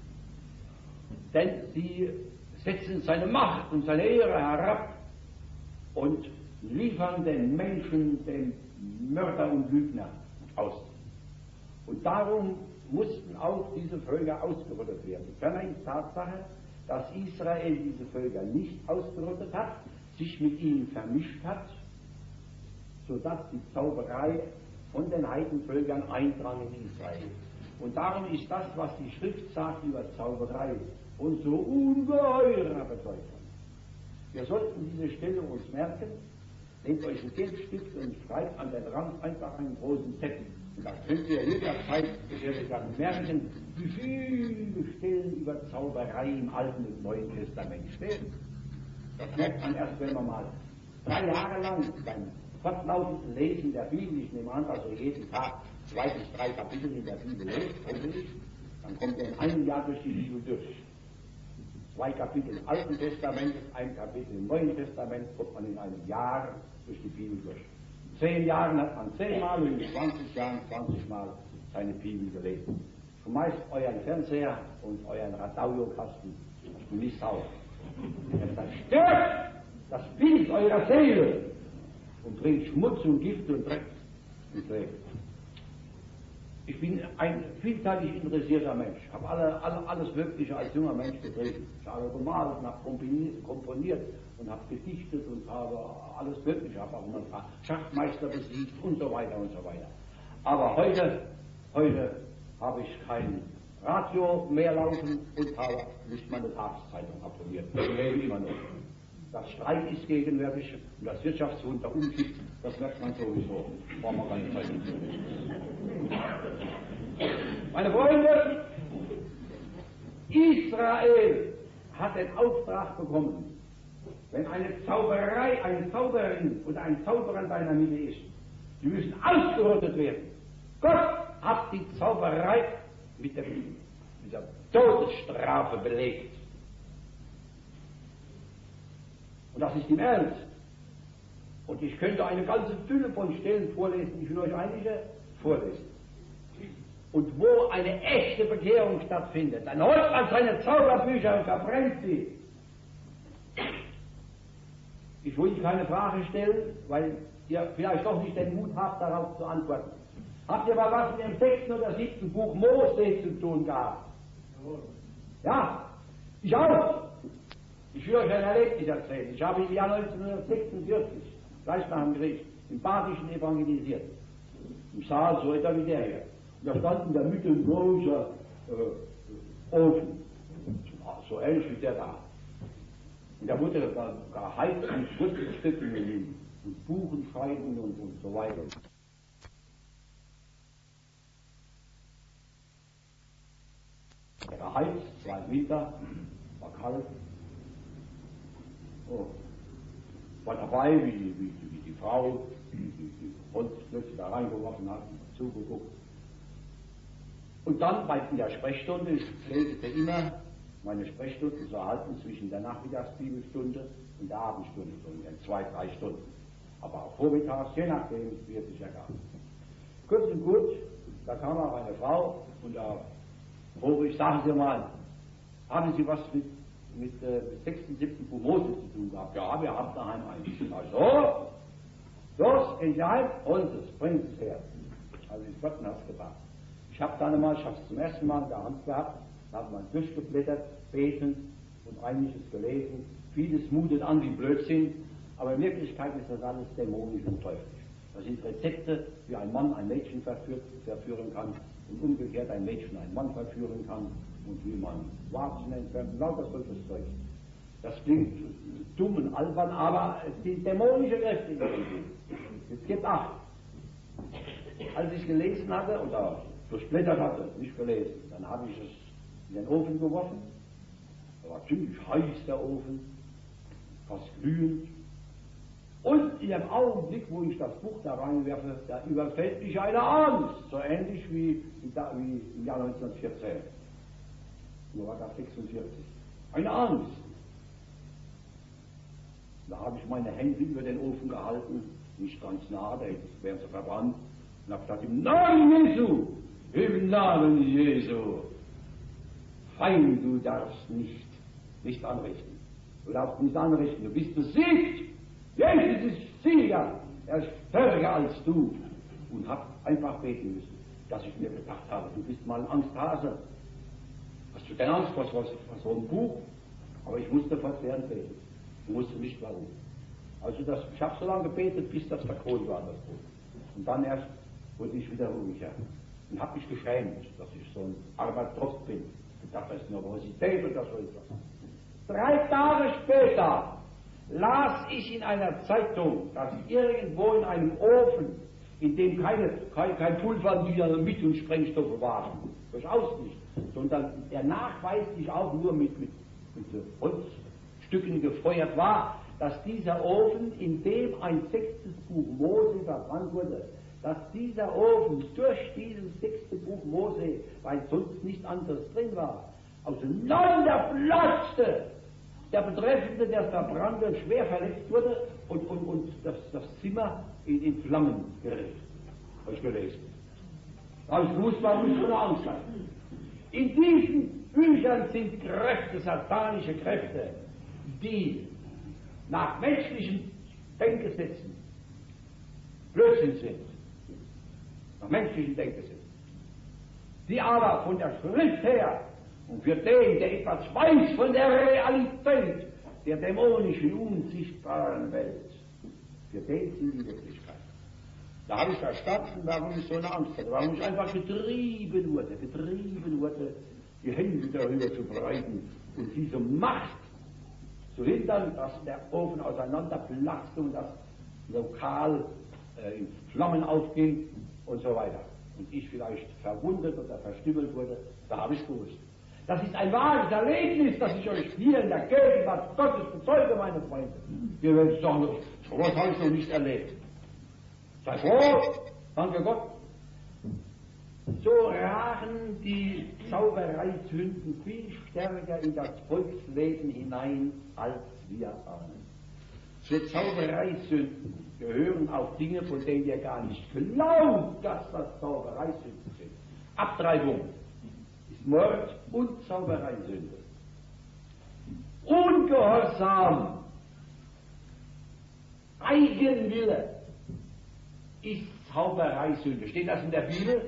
denn sie setzen seine Macht und seine Ehre herab und liefern den Menschen, den Mörder und Lügner aus. Und darum mussten auch diese Völker ausgerottet werden. Ferner ist Tatsache, dass Israel diese Völker nicht ausgerottet hat, sich mit ihnen vermischt hat, sodass die Zauberei von den Heidenvölkern eindrang in Israel. Und darum ist das, was die Schrift sagt über Zauberei, von so ungeheurer Bedeutung. Wir sollten diese Stelle uns merken, nehmt euch ein Geldstift und schreibt an den Rand einfach einen großen Zettel. Und da könnt ihr jederzeit dann merken, wie viele Stellen über Zauberei im Alten und Neuen Testament stehen. Das merkt man erst, wenn man mal 3 Jahre lang beim fortlaufenden Lesen der Bibel, ich nehme an, also jeden Tag 2 bis 3 Kapitel in der Bibel lest, dann kommt er in einem Jahr durch die Bibel durch. 2 Kapitel im Alten Testament, 1 Kapitel im Neuen Testament, kommt man in einem Jahr durch die Bibel durch. In 10 Jahren hat man 10 Mal und in 20 Jahren 20 Mal seine Bibel gelesen. Schmeißt euren Fernseher und euren Radauiokasten nicht sauer. Er zerstört das Bild eurer Seele und bringt Schmutz und Gift und Dreck ins Leben. Ich bin ein vielseitig interessierter Mensch, habe alles Mögliche als junger Mensch betrieben. Ich habe gemalt, habe komponiert und habe gedichtet und habe alles Mögliche, habe auch ein paar Schachmeister besiegt und so weiter und so weiter. Aber heute habe ich kein Radio mehr laufen und habe nicht meine Tageszeitung abonniert. Ich lebe immer noch. Das Streik ist gegenwärtig und das Wirtschaftswunder umkippt, das merkt man sowieso. Brauchen wir keine Zeitung zu lesen. Meine Freunde, Israel hat den Auftrag bekommen, wenn eine Zauberei, eine Zauberin oder ein Zauberer in seiner Mitte ist, die müssen ausgerottet werden. Gott hat die Zauberei mit dieser Todesstrafe belegt. Und das ist im Ernst. Und ich könnte eine ganze Fülle von Stellen vorlesen, ich will euch einige vorlesen. Und wo eine echte Bekehrung stattfindet, dann holt man seine Zauberbücher und verbrennt sie. Ich wollte keine Frage stellen, weil ihr vielleicht doch nicht den Mut habt, darauf zu antworten. Habt ihr mal was mit dem 6. oder 7. Buch Mose zu tun gehabt? Ja, ich auch. Ich will euch ein Erlebnis erzählen. Ich habe im Jahr 1946, gleich nach dem Krieg, im Badischen evangelisiert. Im Saal so etwa wie der hier. Und da stand in der Mitte ein großer Ofen, so ähnlich wie der da. Und da wurde geheizt mit Wurzelstücken und Buchenscheiben und so weiter. Geheizt, es war im Winter, war kalt. Oh. War dabei, wie die Frau die Holzklötze da reingeworfen hat, zugeguckt. Und dann in der Sprechstunde, ich pflegte immer meine Sprechstunden zu erhalten zwischen der Nachmittagsbibelstunde und der Abendstunde, so in 2-3 Stunden. Aber auch vormittags, je nachdem, wie es sich ergab. Kurz und gut, da kam auch eine Frau und da frage ich, sagen Sie mal, haben Sie was mit 6. und 7. Buch Mose zu tun gehabt? Ja, wir haben daheim eins. Also, los, gehen Sie heim, holen Sie es, bringen Sie es her. Also ich Gott hat es gebracht. Ich habe dann einmal, ich habe es zum ersten Mal in der Hand gehabt, habe mal durchgeblättert, beten und einiges gelesen. Vieles mutet an wie Blödsinn, aber in Wirklichkeit ist das alles dämonisch und teuflisch. Das sind Rezepte, wie ein Mann ein Mädchen verführen kann und umgekehrt ein Mädchen einen Mann verführen kann und wie man Warzen entfernt, lauter solches Zeug. Das klingt dumm und albern, aber es sind dämonische Kräfte in dem. Es gibt 8. Als ich gelesen hatte oder durchblättert hatte, nicht gelesen, dann habe ich es in den Ofen geworfen. Da war ziemlich heiß der Ofen, fast glühend. Und in dem Augenblick, wo ich das Buch da reinwerfe, da überfällt mich eine Angst, so ähnlich wie im Jahr 1914. Nur war das 46. Eine Angst. Da habe ich meine Hände über den Ofen gehalten, nicht ganz nah, da wären sie verbrannt, und habe gesagt, im Namen Jesu, im Namen Jesu, Feind, du darfst nicht anrichten. Du darfst nicht anrichten, du bist besiegt. Jesus ist Sieger, er ist stärker als du. Und hab einfach beten müssen, dass ich mir gedacht habe, du bist mal ein Angsthase. Hast du denn Angst vor so einem Buch? Aber ich musste fortwährend beten. Ich wusste nicht warum. Also ich habe so lange gebetet, bis das verkohlt war, das Buch. Und dann erst wurde ich wieder ruhiger. Und habe mich geschämt, dass ich so ein armer Tropf bin. Ich dachte, das ist Nervosität oder so etwas. 3 Tage später las ich in einer Zeitung, dass irgendwo in einem Ofen, in dem kein Pulver, Dynamit und Sprengstoffe waren, durchaus nicht, sondern der nachweislich auch nur mit Holzstücken gefeuert war, dass dieser Ofen, in dem ein 6. Buch Mose verbrannt wurde, dass dieser Ofen durch dieses 6. Buch Mose, weil sonst nichts anderes drin war, auseinander platzte. Der Betreffende, der verbrannte, schwer verletzt wurde und das Zimmer in Flammen geriet. Habe ich gelesen. Da habe ich gewusst, warum ich so eine Angst hatte. In diesen Büchern sind Kräfte, satanische Kräfte, die nach menschlichen Denkgesetzen Blödsinn sind. Nach menschlichen Denkgesetzen. Die aber von der Schrift her und für den, der etwas weiß von der Realität der dämonischen, unsichtbaren Welt, für den sind die Wirklichkeit. Da habe ich verstanden, warum ich so eine Angst hatte, warum ich einfach getrieben wurde, die Hände darüber zu breiten und diese Macht zu hindern, dass der Ofen auseinanderplatzte und das Lokal in Flammen aufging und so weiter. Und ich vielleicht verwundet oder verstümmelt wurde, da habe ich gewusst. Das ist ein wahres Erlebnis, das ich euch hier in der Gegenwart Gottes bezeuge, meine Freunde. Ihr werdet sagen, so was habe ich noch nicht erlebt. Sei froh, danke Gott. So ragen die Zaubereisünden viel stärker in das Volksleben hinein, als wir ahnen. Zu Zaubereisünden gehören auch Dinge, von denen ihr gar nicht glaubt, dass das Zaubereisünden sind. Abtreibung ist Mord und Zaubereisünde. Ungehorsam Eigenwille ist Zaubereisünde. Steht das in der Bibel?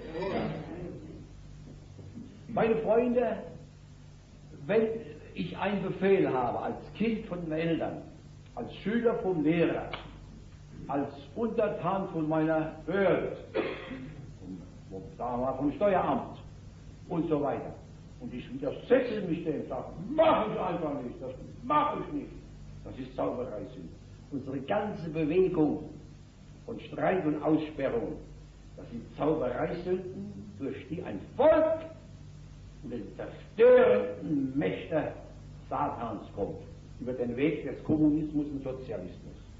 Meine Freunde, wenn ich einen Befehl habe, als Kind von den Eltern, als Schüler vom Lehrer, als Untertan von meiner Behörde, sagen wir mal vom Steueramt und so weiter, und ich widersetze mich dem, sage, mach ich einfach nicht, das mache ich nicht, das ist Zaubereisünde. Unsere ganze Bewegung von Streik und Aussperrung, das sind Zaubereisünden, durch die ein Volk und den zerstörenden Mächte Satans kommt, über den Weg des Kommunismus und Sozialismus.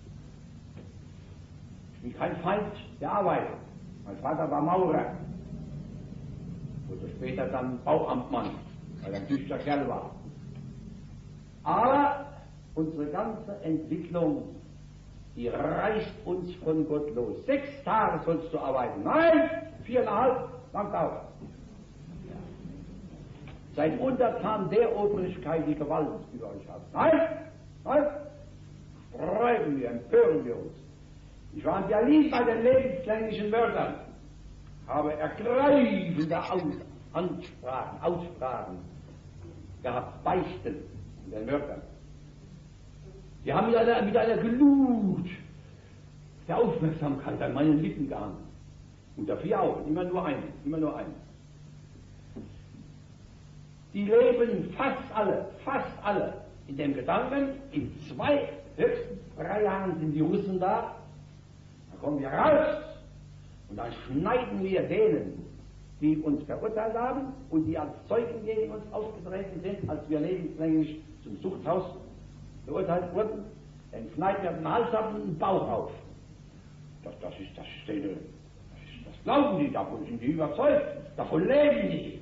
Ich bin kein Feind der Arbeiter. Mein Vater war Maurer, wurde später dann Bauamtmann, weil er ein tüchtiger Kerl war. Aber unsere ganze Entwicklung, die reißt uns von Gott los. 6 Tage sollst du arbeiten. Nein, 4,5, langt aus. Seid untertan der Obrigkeit, die Gewalt über euch hat. Nein, nein, sträuben wir, empören wir uns. Ich war in Berlin bei den lebenslänglichen Mördern, habe ergreifende Aussprachen gehabt, Beichten in den Mördern. Die haben mit einer Glut der Aufmerksamkeit an meinen Lippen gehangen. Unter 4 Augen, immer nur einen. Die leben fast alle in dem Gedanken, in 2, höchstens 3 Jahren sind die Russen da, dann kommen wir raus und dann schneiden wir denen, die uns verurteilt haben und die als Zeugen gegen uns aufgetreten sind, als wir lebenslänglich zum Zuchthaus verurteilt wurden, dann schneiden wir den Hals ab und den Bauch auf. Das glauben die, davon sind die überzeugt, davon leben die.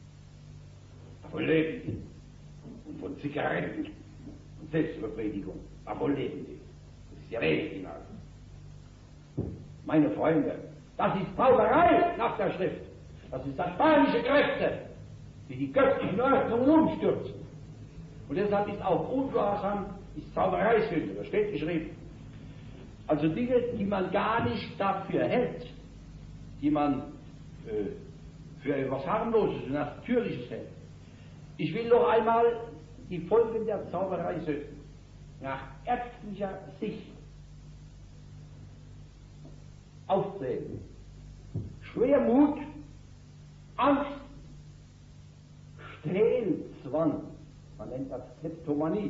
Und von Zigaretten und Selbstbefriedigung, davon leben die. Das ist die Rede hinaus. Meine Freunde, das ist Zauberei nach der Schrift. Das ist satanische Kräfte, die göttlichen Ordnungen umstürzen. Und deshalb ist auch Ungehorsam, ist Zaubereisünde, das steht geschrieben. Also Dinge, die man gar nicht dafür hält, die man für etwas Harmloses und Natürliches hält. Ich will noch einmal die Folgen der Zauberei nach ärztlicher Sicht aufzählen. Schwermut, Angst, Stehlzwang, man nennt das Kleptomanie.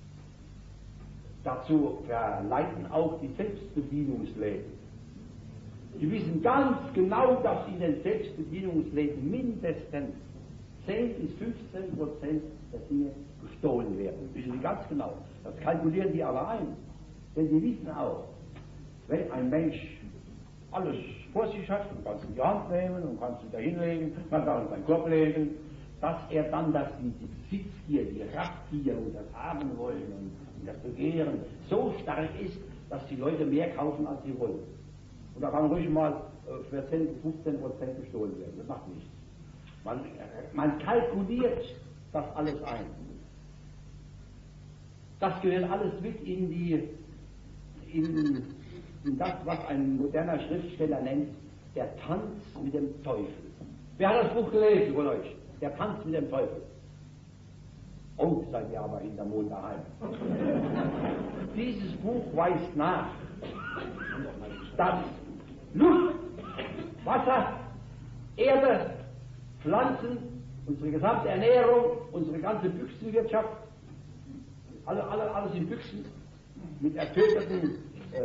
Dazu verleiten auch die Selbstbedienungsläden. Sie wissen ganz genau, dass in den Selbstbedienungsläden mindestens 10 bis 15% der Dinge gestohlen werden. Das wissen Sie ganz genau. Das kalkulieren die aber ein. Denn sie wissen auch, wenn ein Mensch alles vor sich hat, und kannst du in die Hand nehmen und kannst du da hinlegen, man kann in seinen Korb legen, dass er dann die Besitzgier, die Raffgier und das Haben wollen und das Begehren so stark ist, dass die Leute mehr kaufen, als sie wollen. Und da kann ruhig mal für 10 bis 15% gestohlen werden. Das macht nichts. Man kalkuliert das alles ein. Das gehört alles mit in das, was ein moderner Schriftsteller nennt, der Tanz mit dem Teufel. Wer hat das Buch gelesen von euch? Der Tanz mit dem Teufel. Oh, seid ihr aber hinterm Mond daheim. Dieses Buch weist nach, dass Luft, Wasser, Erde, Pflanzen, unsere gesamte Ernährung, unsere ganze Büchsenwirtschaft, alles in Büchsen mit ertöteten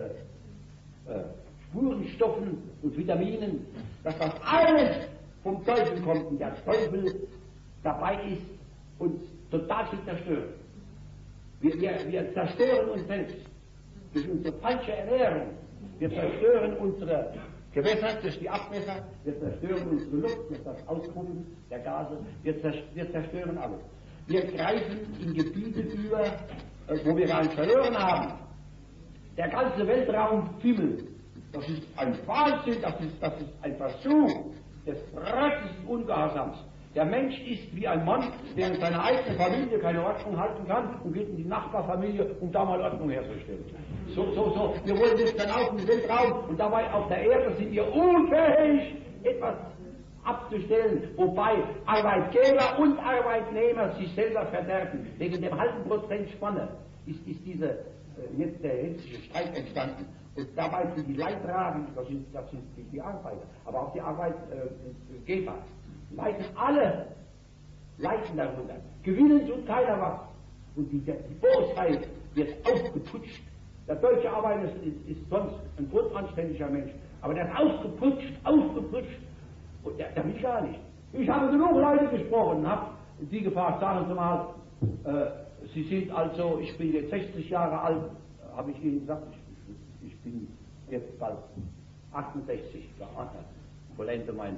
Spurenstoffen und Vitaminen, dass das alles vom Teufel kommt und der Teufel dabei ist, uns total zu zerstören. Wir zerstören uns selbst durch unsere falsche Ernährung. Wir zerstören unsere Gewässer durch die Abwässer, wir zerstören unsere Luft durch das Auspumpen der Gase, wir zerstören alles. Wir greifen in Gebiete über, wo wir gar nicht verloren haben. Der ganze Weltraum fimmelt. Das ist ein Wahnsinn, das ist ein Versuch des praktischen Ungehorsams, Der Mensch ist wie ein Mann, der in seiner eigenen Familie keine Ordnung halten kann und geht in die Nachbarfamilie, um da mal Ordnung herzustellen. So. Wir wollen jetzt dann auf den Weltraum und dabei auf der Erde sind wir unfähig, etwas abzustellen, wobei Arbeitgeber und Arbeitnehmer sich selber verderben. Wegen dem halben Prozent Spanne ist jetzt der jetzige Streit entstanden. Und dabei sind die Leidtragenden, das sind die Arbeiter, aber auch die Arbeitgeber. Alle leiden darunter, gewinnen tut keiner was. Und die Bosheit wird aufgeputscht. Der deutsche Arbeiter ist sonst ein grundanständiger Mensch, aber der ist aufgeputscht. Und der will gar nicht. Ich habe genug Leute gesprochen und habe sie gefragt, sagen Sie mal, Sie sind also, ich bin jetzt 60 Jahre alt, habe ich Ihnen gesagt, ich bin jetzt bald 68, vollende mein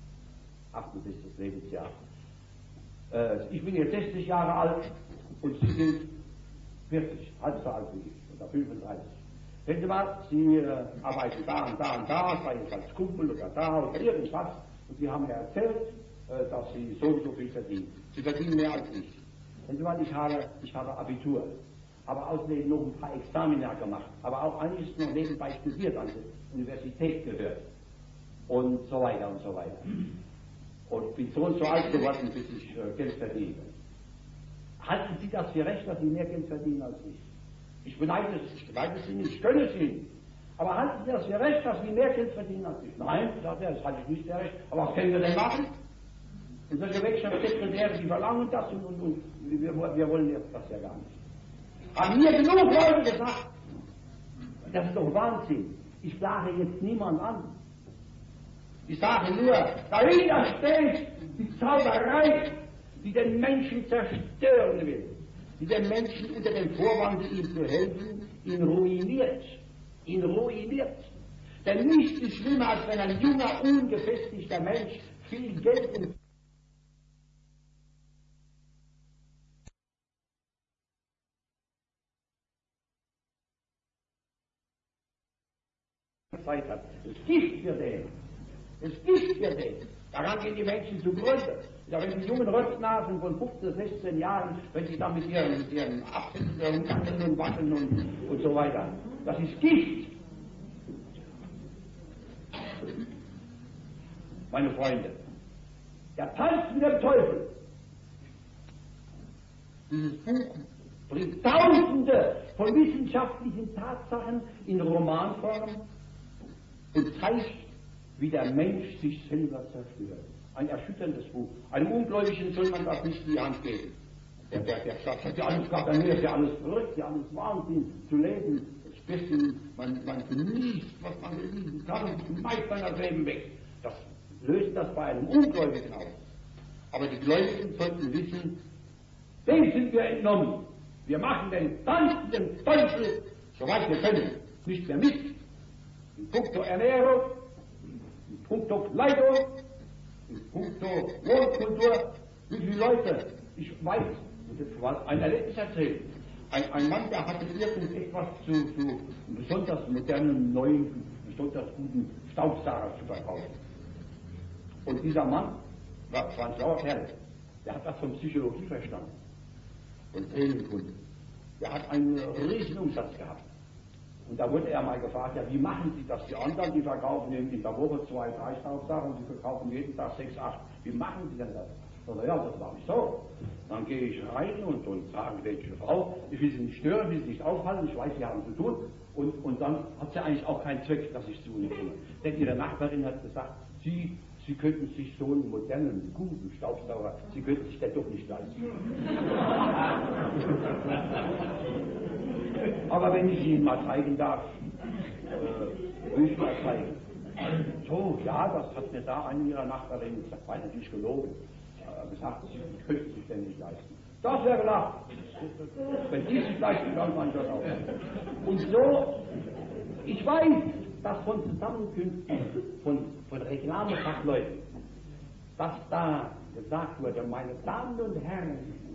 68. Lebensjahr. Ich bin jetzt 60 Jahre alt und Sie sind 40, halb so alt wie ich, oder 35. Wenn Sie mal, Sie arbeiten da und da und da, sei es als Kumpel oder da oder irgendwas, und Sie haben mir erzählt, dass Sie so und so viel verdienen. Sie verdienen mehr als ich. Wenn Sie mal, ich habe Abitur, aber außerdem noch ein paar Examina gemacht, aber auch einiges noch nebenbei studiert, an die Universität gehört und so weiter und so weiter. Und bin so und so alt geworden, bis ich Geld verdiene. Halten Sie das für recht, dass Sie mehr Geld verdienen als ich? Ich beneide Sie nicht, ich gönne es Ihnen. Aber halten Sie das für recht, dass Sie mehr Geld verdienen als ich? Nein, sagt er, das halte ich nicht für recht. Aber was können wir denn machen? Unsere Gewerkschaftssekretäre, die verlangen das und wir wollen jetzt das ja gar nicht. Haben mir genug Leute gesagt, das ist doch Wahnsinn. Ich klage jetzt niemand an. Ich sage nur, dahinter steht die Zauberei, die den Menschen zerstören will, die den Menschen unter dem Vorwand, ihm zu helfen, ihn ruiniert. Denn nichts ist schlimmer, als wenn ein junger, ungefestigter Mensch viel Geld und Zeit hat. Es gibt für den. Daran gehen die Menschen zugrunde. Ja, wenn die jungen Röstnasen von 15, 16 Jahren, wenn sie da mit ihren Absichten und wackeln und so weiter, das ist Gift. Meine Freunde, der Tanz mit dem Teufel. Dieses Buch bringt Tausende von wissenschaftlichen Tatsachen in Romanform und zeigt, wie der Mensch sich selber zerstört. Ein erschütterndes Buch. Einem Ungläubigen soll man das nicht in die Hand geben. Der sagt, das ist ja alles Katamir, ist ja alles verrückt, ja alles Wahnsinn zu leben. Das Beste, man genießt, was man genießen kann und schmeißt dann das Leben weg. Das löst das bei einem Ungläubigen aus. Aber die Gläubigen sollten wissen, dem sind wir entnommen. Wir machen den tanzenden Teufel, soweit wir können, nicht mehr mit. In puncto Ernährung, in puncto Kleidung, in puncto Wohnkultur, wie viele Leute, ich weiß, und jetzt war ein Erlebnis erzählt, ein Mann, der hatte irgendetwas zu besonders modernen, neuen, besonders guten Staubsauger zu verkaufen. Und dieser Mann war ein schlauer Kerl, der hat was von Psychologie verstanden, von Trainingskunden. Der hat einen riesen Umsatz gehabt. Und da wurde er mal gefragt, ja, wie machen Sie das? Die anderen, die verkaufen in der Woche 2, 3 Staubsauger und die verkaufen jeden Tag 6, 8. Wie machen Sie denn das? Oder ja, das mache ich so. Dann gehe ich rein und frage, welche Frau, ich will sie nicht stören, will sie nicht aufhalten, ich weiß, sie haben zu tun. Und dann hat sie eigentlich auch keinen Zweck, dass ich zu ihnen komme. Denn ihre Nachbarin hat gesagt, Sie könnten sich so einen modernen, guten Staubsauger, Sie könnten sich den doch nicht leisten. Aber wenn ich Ihnen mal zeigen darf, will ich mal zeigen. So, ja, das hat mir da eine ihrer Nachbarinnen gesagt, war natürlich gelogen. Gesagt, Sie könnten sich denn nicht leisten. Das wäre gelacht. Wenn die sich leisten, kann man das auch. Und so, ich weiß, dass von Zusammenkünften von Reklamefachleuten, dass da gesagt wurde, meine Damen und Herren,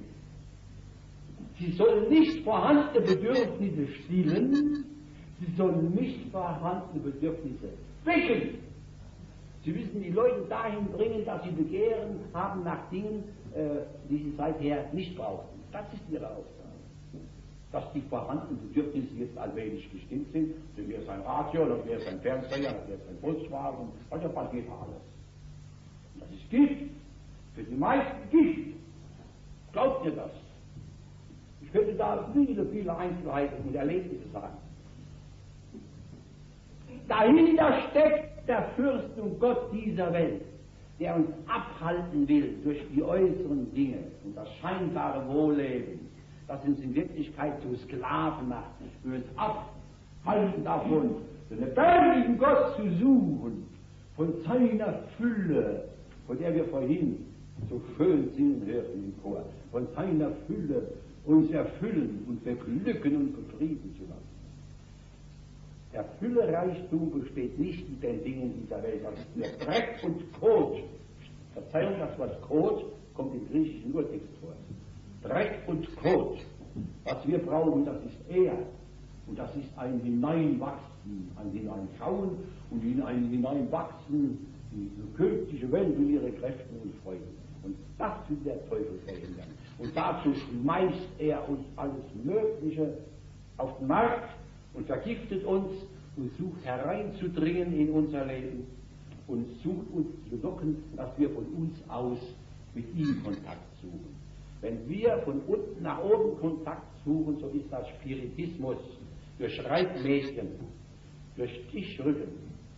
Sie sollen nicht vorhandene Bedürfnisse stillen, Sie sollen nicht vorhandene Bedürfnisse wecken. Sie müssen die Leute dahin bringen, dass sie Begehren haben nach Dingen, die sie seither nicht brauchten. Das ist ihre Aufgabe. Dass die vorhandenen Bedürfnisse jetzt allmählich gestimmt sind, dann wäre es ein Radio, dann wäre es ein Fernseher, dann wäre es ein Volkswagen, also passiert alles. Und das ist Gift, für die meisten Gift. Glaubt ihr das? Ich könnte da viele Einzelheiten und Erlebnisse sagen. Dahinter steckt der Fürst und Gott dieser Welt, der uns abhalten will durch die äußeren Dinge und das scheinbare Wohlleben, das uns in Wirklichkeit zu Sklaven macht, wir uns abhalten davon, den lebendigen Gott zu suchen, von seiner Fülle, von der wir vorhin so schön singen hörten im Chor, von seiner Fülle uns erfüllen und beglücken und befrieden zu lassen. Der Füllereichtum besteht nicht in den Dingen dieser Welt, das ist nur Dreck und Kot. Verzeihung, das Wort Kot kommt im griechischen Urtext vor. Dreck und Kot. Was wir brauchen, das ist er. Und das ist ein Hineinwachsen, ein Hineinschauen und in ein Hineinwachsen in die künstliche Welt und ihre Kräfte und Freuden. Und das will der Teufel verhindern. Und dazu schmeißt er uns alles Mögliche auf den Markt und vergiftet uns und sucht hereinzudringen in unser Leben und sucht uns zu locken, dass wir von uns aus mit ihm Kontakt suchen. Wenn wir von unten nach oben Kontakt suchen, so ist das Spiritismus durch Reitmädchen, durch Tischrücken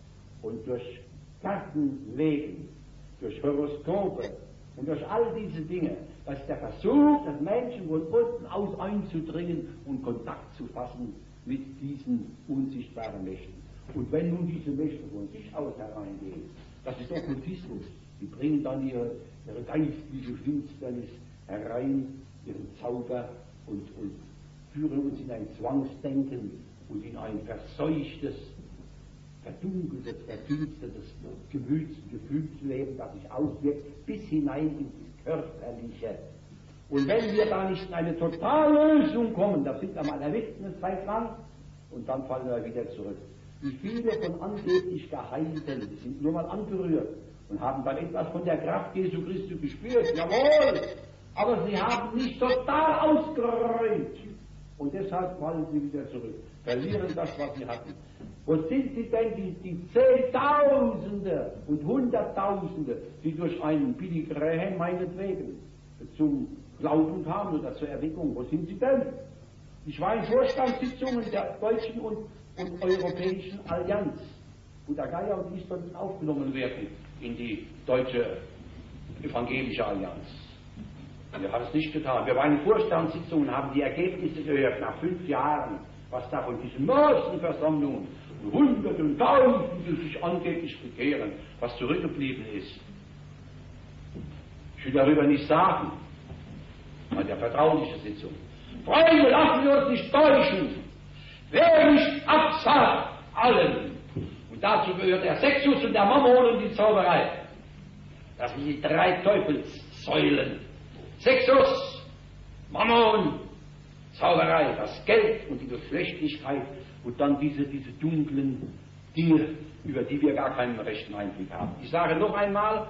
und durch Kartenlegen, durch Horoskope und durch all diese Dinge. Das ist der Versuch, des Menschen von unten aus einzudringen und Kontakt zu fassen mit diesen unsichtbaren Mächten. Und wenn nun diese Mächte von sich aus hereingehen, das ist Okkultismus. Sie bringen dann ihre geistliche Finsternis herein, ihren Zauber und führen uns in ein Zwangsdenken und in ein verseuchtes, verdunkeltes, verdünstetes Gefühlsleben, das sich auswirkt bis hinein ins Körperliche. Und wenn wir da nicht in eine Totallösung kommen, da sind wir am allerliebsten eine Zeit lang und dann fallen wir wieder zurück. Wie viele von angeblich Geheilten sind nur mal angerührt und haben dann etwas von der Kraft Jesu Christi gespürt, jawohl, aber sie haben nicht total ausgeräumt. Und deshalb fallen sie wieder zurück, verlieren das, was sie hatten. Wo sind sie denn, die Zehntausende und Hunderttausende, die durch einen Billy Graham meinetwegen zum Glauben kamen oder zur Erweckung? Wo sind sie denn? Ich war in Vorstandssitzungen der deutschen und europäischen Allianz, wo der Geier und ich sollten aufgenommen werden in die deutsche evangelische Allianz. Wir haben es nicht getan. Wir waren in Vorstandssitzungen und haben die Ergebnisse gehört, nach 5 Jahren, was da von diesen Massenversammlungen, Hunderte und Tausende sich angeblich bekehren, was zurückgeblieben ist. Ich will darüber nicht sagen, bei der vertraulichen Sitzung. Freunde, lassen wir uns nicht täuschen. Wer nicht absagt, allen. Und dazu gehört der Sexus und der Mammon und die Zauberei. Das sind die 3 Teufelssäulen. Sexus, Mammon, Zauberei, das Geld und die Geschlechtlichkeit und dann diese dunklen Dinge, über die wir gar keinen rechten Einblick haben. Ich sage noch einmal,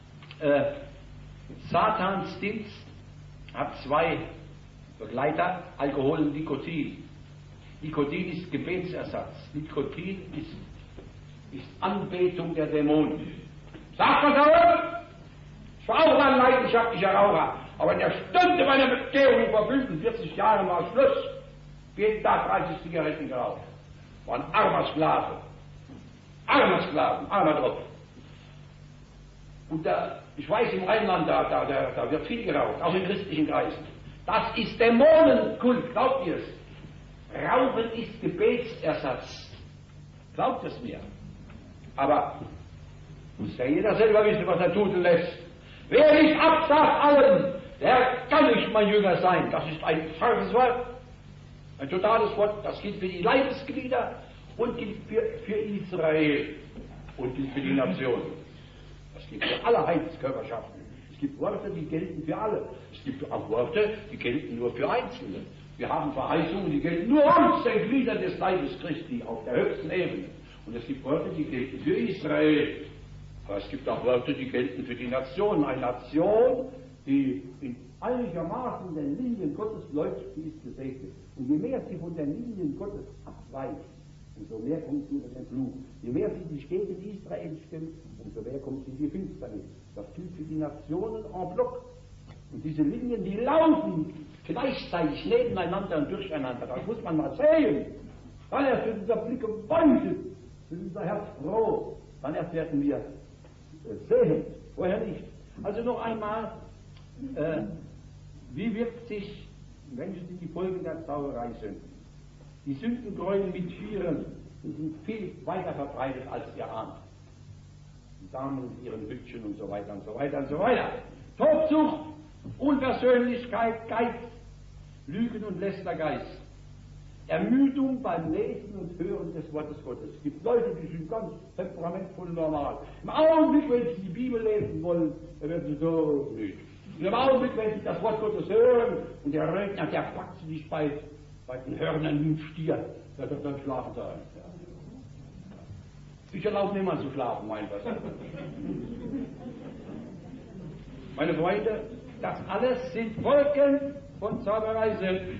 Satans Dienst hat 2 Begleiter, Alkohol und Nikotin. Nikotin ist Gebetsersatz, Nikotin ist Anbetung der Dämonen. Sagt man da? Ich war auch mal ein leidenschaftlicher Raucher, aber in der Stunde meiner Bekehrung vor 45 Jahren war Schluss. Jeden Tag 30 Zigaretten geraucht. War ein armer Sklave. Armer Tropf. Und ich weiß, im Rheinland, da wird viel geraucht, auch in christlichen Kreisen. Das ist Dämonenkult, glaubt ihr es? Rauchen ist Gebetsersatz. Glaubt es mir. Aber muss ja jeder selber wissen, was er tun lässt. Wer nicht absagt allen, der kann nicht mein Jünger sein. Das ist ein falsches Wort. Ein totales Wort. Das gilt für die Leibesglieder und gilt für Israel und gilt für die Nation. Das gilt für alle Heilskörperschaften. Es gibt Worte, die gelten für alle. Es gibt auch Worte, die gelten nur für Einzelne. Wir haben Verheißungen, die gelten nur uns, den Gliedern des Leibes Christi, auf der höchsten Ebene. Und es gibt Worte, die gelten für Israel. Aber es gibt auch Worte, die gelten für die Nation. Eine Nation, die in einigermaßen den Linien Gottes läuft, die ist gesegnet. Und je mehr sie von den Linien Gottes abweicht, umso mehr kommt sie unter den Fluch. Je mehr sie sich gegen Israel stimmt, umso mehr kommt sie in die Finsternis. Das gilt für die Nationen en bloc. Und diese Linien, die laufen gleichzeitig nebeneinander und durcheinander. Das muss man mal sehen. Dann erst wird unser Blick gebeutet, wird unser Herz froh. Dann erst werden wir sehen, vorher nicht. Also noch einmal, wie wirkt sich Menschen, die die Folgen der Zauberei sind? Die Sündengräuel mit Tieren, die sind viel weiter verbreitet, als ihr ahnt. Die Damen mit ihren Hütchen und so weiter und so weiter und so weiter. Tobsucht, Unversöhnlichkeit, Geiz, Lügen und Lästergeist. Ermüdung beim Lesen und Hören des Wortes Gottes. Es gibt Leute, die sind ganz temperamentvoll normal. Im Augenblick, wenn sie die Bibel lesen wollen, dann werden sie so müde. Und im Augenblick, wenn sie das Wort Gottes hören und der Redner, der packt sie sich bei den Hörnern wie ein Stier, da wird dann schlafen sein. Ich erlaube niemand zu schlafen, mein Vater. Meine Freunde, das alles sind Folgen von Zauberei selbst.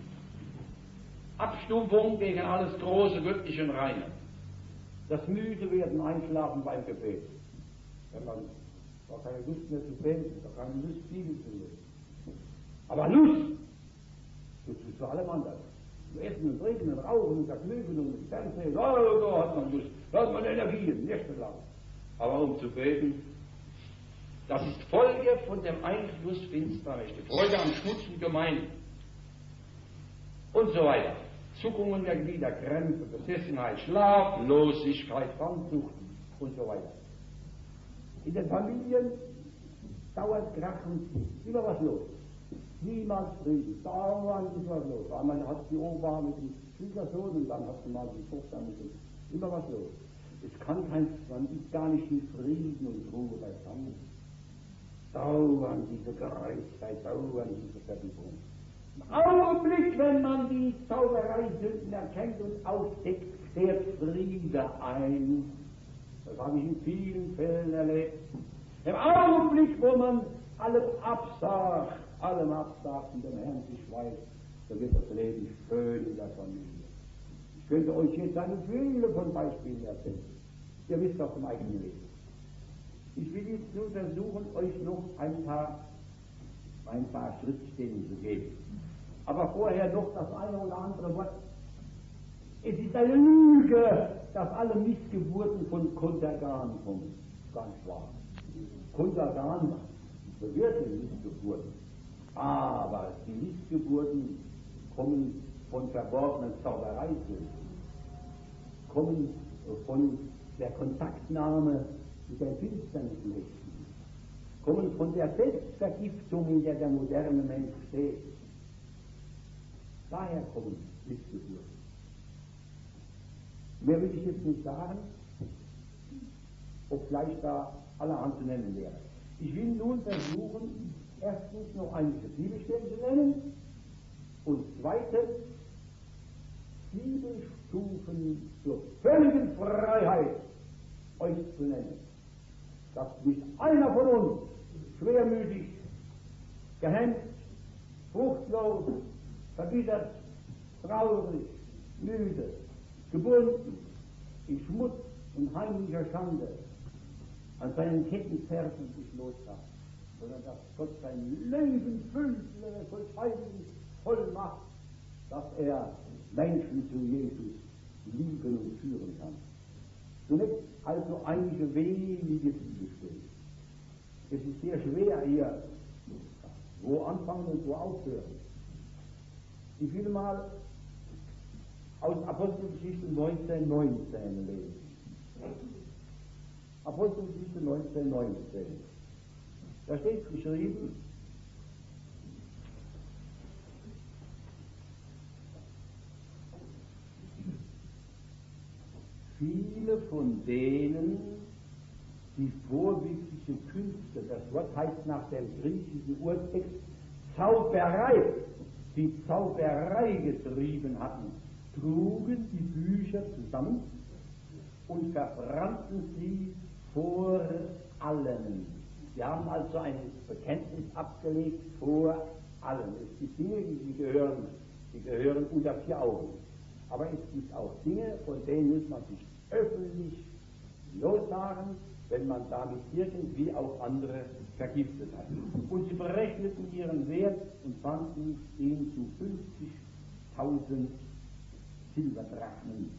Abstumpfung gegen alles große, göttliche und reine. Das müde werden, Einschlafen beim Gebet. Wenn man gar keine Lust mehr zu beten, gar keine Lust, Bibel zu lesen. Aber Lust, das ist zu allem anderen. Zu essen und trinken und rauchen und vergnügen und Fernsehen, da hat man Lust, da hat man Energien, nächtelang. Aber um zu beten, das ist Folge von dem Einfluss finsterer Mächte, Folge am Schmutz und Gemein und so weiter. Zuckungen der Glieder, Krämpfe, Besessenheit, Schlaflosigkeit, Traumsucht und so weiter. In den Familien dauert Krach und Krieg, immer was los. Niemals Frieden, dauernd ist was los. Einmal hat die Oma mit dem Schwiegersohn und dann hat sie mal die Tochter mit dem, immer was los. Es kann man ist gar nicht in Frieden und Ruhe beisammen. Dauernd diese Gereiztheit, dauernd diese Verwirrung. Im Augenblick, wenn man die Zauberei-Sünden erkennt und aufdeckt, kehrt Friede ein. Das habe ich in vielen Fällen erlebt. Im Augenblick, wo man allem absagt und dem Herrn sich schweigt, so wird das Leben schön in der Familie. Ich könnte euch jetzt eine viele von Beispielen erzählen. Ihr wisst aus dem eigenen Leben. Ich will jetzt nur versuchen, euch noch ein paar Schriftstellen zu geben. Aber vorher noch das eine oder andere Wort. Es ist eine Lüge, dass alle Missgeburten von Kontergan kommen. Ganz wahr. Kontergan bewirkt Missgeburten. Aber die Missgeburten kommen von verborgenen Zaubereisünden, kommen von der Kontaktnahme mit den Finsternismächten, kommen von der Selbstvergiftung, in der der moderne Mensch steht. Daher kommen Missgeburten. Mehr will ich jetzt nicht sagen, obgleich da allerhand zu nennen wäre. Ich will nun versuchen, erstens noch einige Bibelstellen zu nennen und zweitens 7 Stufen zur völligen Freiheit euch zu nennen. Dass nicht einer von uns schwermütig, gehemmt, fruchtlos, verbittert, traurig, müde, gebunden, in Schmutz und heimlicher Schande an seinen Kettenfersen sich lossagt, sondern dass Gott sein Leben füllt, voll Heiligen voll macht, dass er Menschen zu Jesus lieben und führen kann. Zunächst also einige wenige Bibelstellen. Es ist sehr schwer hier, wo anfangen und wo aufhören. Ich will mal aus Apostelgeschichte 19,19 lesen. Apostelgeschichte 19,19. Da steht geschrieben, viele von denen, die vorbildliche Künste, das Wort heißt nach dem griechischen Urtext Zauberei, die Zauberei getrieben hatten, trugen die Bücher zusammen und verbrannten sie vor allen. Wir haben also ein Bekenntnis abgelegt vor allen. Es gibt Dinge, die gehören unter 4 Augen. Aber es gibt auch Dinge, von denen muss man sich öffentlich lossagen, wenn man damit irgendwie auch andere vergiftet hat. Und sie berechneten ihren Wert und fanden ihn zu 50.000 Silberdrachmen.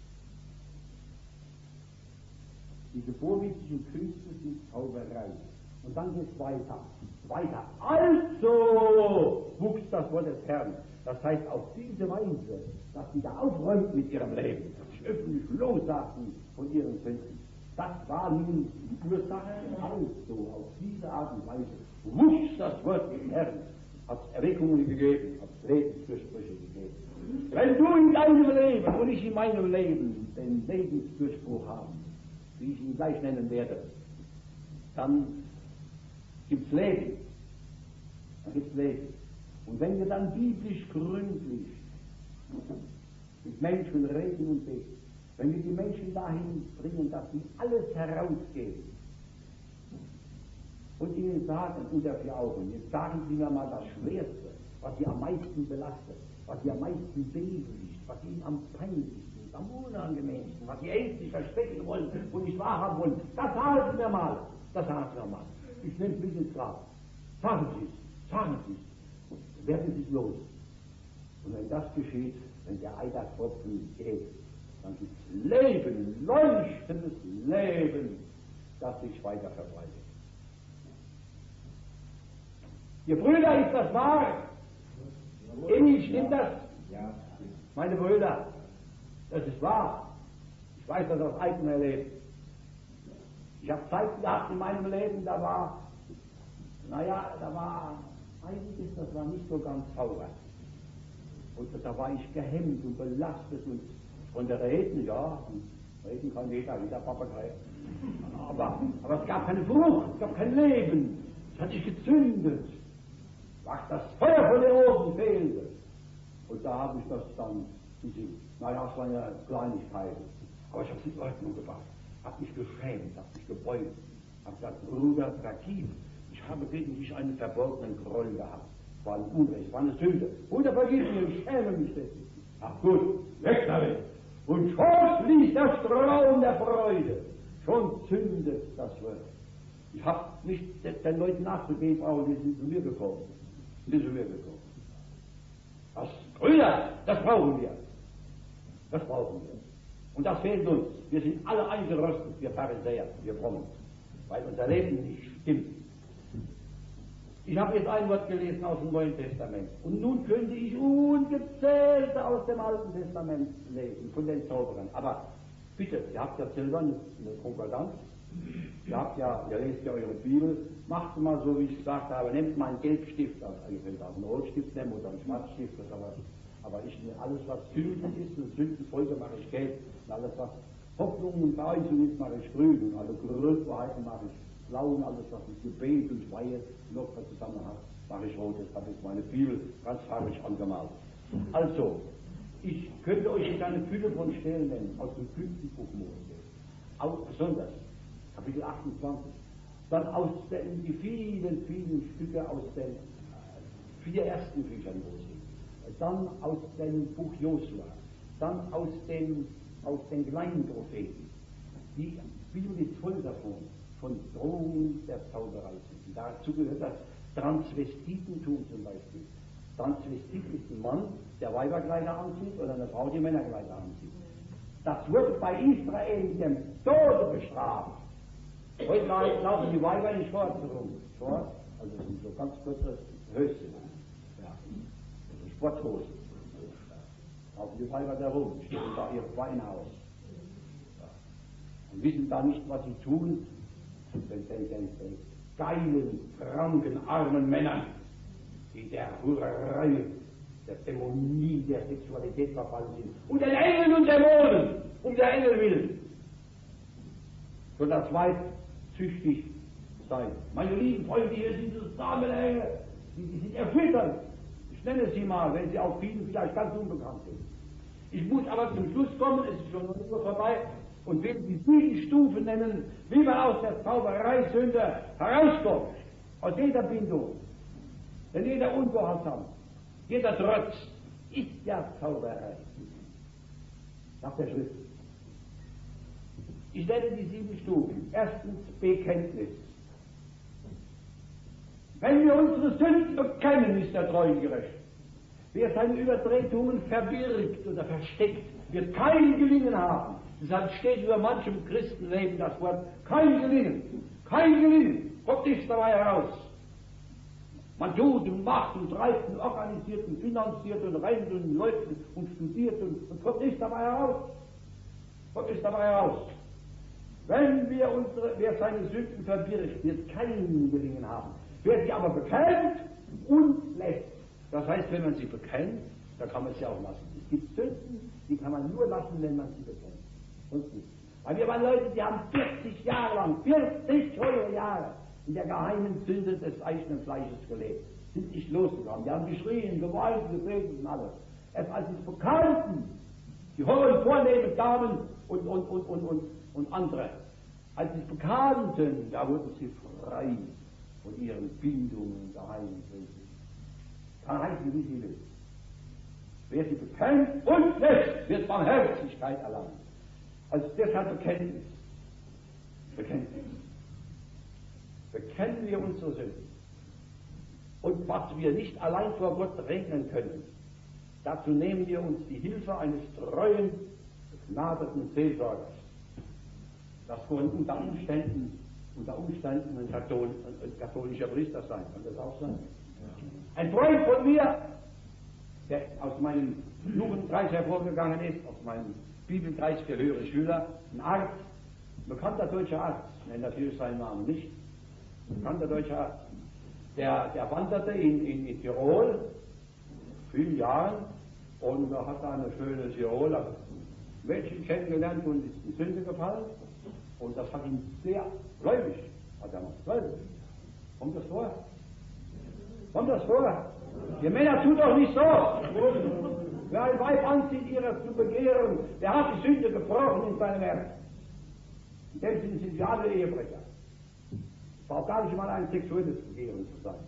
Diese vorwitzlichen Künste sind Zauberei. Und dann geht es weiter. Also wuchs das Wort des Herrn. Das heißt auf diese Weise, dass sie da aufräumt mit ihrem Leben, dass sie öffentlich lossagten von ihren Sünden. Das war nun die Ursache. Also auf diese Art und Weise wuchs das Wort des Herrn. Hat Erweckungen gegeben, hat Lebensdurchbrüche gegeben. Wenn du in deinem Leben und ich in meinem Leben den Lebensdurchbruch haben, wie ich ihn gleich nennen werde, dann gibt's Leben. Dann gibt's Leben. Und wenn wir dann biblisch gründlich mit Menschen reden und beten, wenn wir die Menschen dahin bringen, dass sie alles herausgeben und ihnen sagen, unter 4 Augen, jetzt sagen Sie mir mal das Schwerste, was Sie am meisten belastet, was Sie am meisten bewegt, was Ihnen am peinlichsten, am unangenehmsten, was Sie ängstlich verstecken wollen und nicht wahrhaben wollen, das sagen Sie mir mal, Ich nehme es mit ins Grab. Sagen Sie es, werden Sie es los. Und wenn das geschieht, wenn der Eitertropfen geht, dann gibt es Leben, leuchtendes Leben, das sich weiter verbreitet. Ihr Brüder, ist das wahr? Ihnen stimmt das? Ja. Meine Brüder, das ist wahr. Ich weiß das aus eigenem Erleben. Ich habe Zeiten gehabt in meinem Leben, da war einiges, das war nicht so ganz sauber. Und da war ich gehemmt und belastet und von der Reden, reden kann jeder Papagei. Aber es gab keine Frucht, es gab kein Leben. Es hat sich gezündet. Was das Feuer von den Ohren fehlte. Und da habe ich das dann gesehen. Es waren ja Kleinigkeiten. Aber ich habe es in Ordnung gebracht. Habe mich geschämt, habe mich gebeugt. Habe gesagt, Bruder, vergib. Ich habe gegen dich einen verborgenen Groll gehabt. Es war ein Unrecht, es war eine Sünde. Bruder, vergib mir, ich schäme mich dessen. Ach gut, weg damit. Und schon fließt der Strom der Freude. Schon zündet das Wort. Ich habe nicht den Leuten nachzugeben, aber die sind zu mir gekommen. Das, Brüder, das brauchen wir. Und das fehlt uns. Wir sind alle eingerostet, wir Pharisäer, wir Frommen, weil unser Leben nicht stimmt. Ich habe jetzt ein Wort gelesen aus dem Neuen Testament. Und nun könnte ich ungezählte aus dem Alten Testament lesen, von den Zauberern. Aber bitte, ihr habt ja selber eine Konkordanz. Ihr lest ja eure Bibel. Macht mal so, wie ich gesagt habe, nehmt mal einen Gelbstift, also ihr könnt auch einen Rotstift nehmen oder einen Schwarzstift oder was. Aber ich nehme alles, was Sünden ist, und Sündenfolge mache ich gelb. Und alles, was Hoffnung und Verheißung ist, mache ich grün. Und alle Größwahrheiten mache ich blau. Und alles, was mit Gebet und Weihe noch was zusammen hat, mache ich rot. Das habe ich meine Bibel ganz farbig angemalt. Also, ich könnte euch jetzt eine Fülle von Stellen nennen, aus dem 5. Buch Mose. Auch besonders, Kapitel 28. Dann aus die vielen Stücke aus den 4 ersten Büchern Mose. Dann aus dem Buch Josua, dann aus den kleinen Propheten. Die Bibel ist voll davon, von Drohungen der Zauberei. Dazu gehört das Transvestitentum zum Beispiel. Transvestit ist ein Mann, der Weiberkleider anzieht, oder eine Frau, die Männerkleider anzieht. Das wird bei Israel mit dem Tode bestraft. Heute laufen die Weiber in Schwarz rum. Schwarz, also das sind so ganz kurze Höschen. Sporthosen. Auf die Weiber da rum, stehen da ihr Wein aus. Und wissen da nicht, was sie tun, den geilen, kranken, armen Männern, die der Hurerei, der Dämonie, der Sexualität verfallen sind. Und den Engeln und Dämonen, um der Engel willen. Soll das Weib züchtig sein. Meine lieben Freunde, hier sind es Samenengel, die sind erschütternd. Ich nenne sie mal, wenn sie auch vielen vielleicht ganz unbekannt sind. Ich muss aber zum Schluss kommen, es ist schon 1 Uhr vorbei. und will die 7 Stufen nennen, wie man aus der Zaubereisünde herauskommt, aus jeder Bindung, denn jeder Ungehorsam, jeder Trotz ist ja Zauberei, nach der Schrift. Ich nenne die 7 Stufen. Erstens Bekenntnis. Wenn wir unsere Sünden bekennen, ist er treu und gerecht. Wer seine Übertretungen verbirgt oder versteckt, wird kein Gelingen haben. Deshalb steht über manchem Christenleben das Wort kein Gelingen. Kein Gelingen. Kommt nichts dabei heraus. Man tut und macht und treibt und organisiert und finanziert und rennt und läuft und studiert und kommt nichts dabei heraus. Kommt nichts dabei heraus. Wenn wer seine Sünden verbirgt, wird kein Gelingen haben. Wer sie aber bekennt und lässt. Das heißt, wenn man sie bekennt, dann kann man sie auch lassen. Es gibt Sünden, die kann man nur lassen, wenn man sie bekennt. Und nicht. Weil wir waren Leute, die haben 40 Jahre lang, 40 teure Jahre in der geheimen Sünde des eigenen Fleisches gelebt. Sind nicht losgegangen. Die haben geschrien, geweint, gebetet und alles. Erst als sie es bekannten, die hohen, vornehmen Damen und andere, als sie es bekannten, da wurden sie frei von ihren Bindungen geheimen Sünden. Kann heißen, wie sie will. Wer sie bekennt und lässt, wird Barmherzigkeit erlangen. Also deshalb Bekenntnis. Bekenntnis. Bekennen wir unsere Sünden. Und was wir nicht allein vor Gott regeln können, dazu nehmen wir uns die Hilfe eines treuen, begnadeten Seelsorgers. Das kann unter Umständen ein katholischer Priester sein. Kann das auch sein? Ein Freund von mir, der aus meinem Jugendkreis hervorgegangen ist, aus meinem Bibelkreis für höhere Schüler, ein Arzt, ein bekannter deutscher Arzt, ich nenne natürlich seinen Namen nicht, ein bekannter deutscher Arzt, der wanderte in Tirol, vielen Jahren, und da hat er eine schöne Tiroler Mädchen kennengelernt und ist in Sünde gefallen, und das hat ihn sehr gläubig, hat er noch gläubig. Kommt das vor? Kommt das vor? Ihr Männer tut doch nicht so. Wer ein Weib anzieht, ihrer zu begehren, der hat die Sünde gebrochen in seinem Herzen. In dem Sinne sind sie alle Ehebrecher. Es braucht gar nicht mal ein sexuelles Begehren zu sein.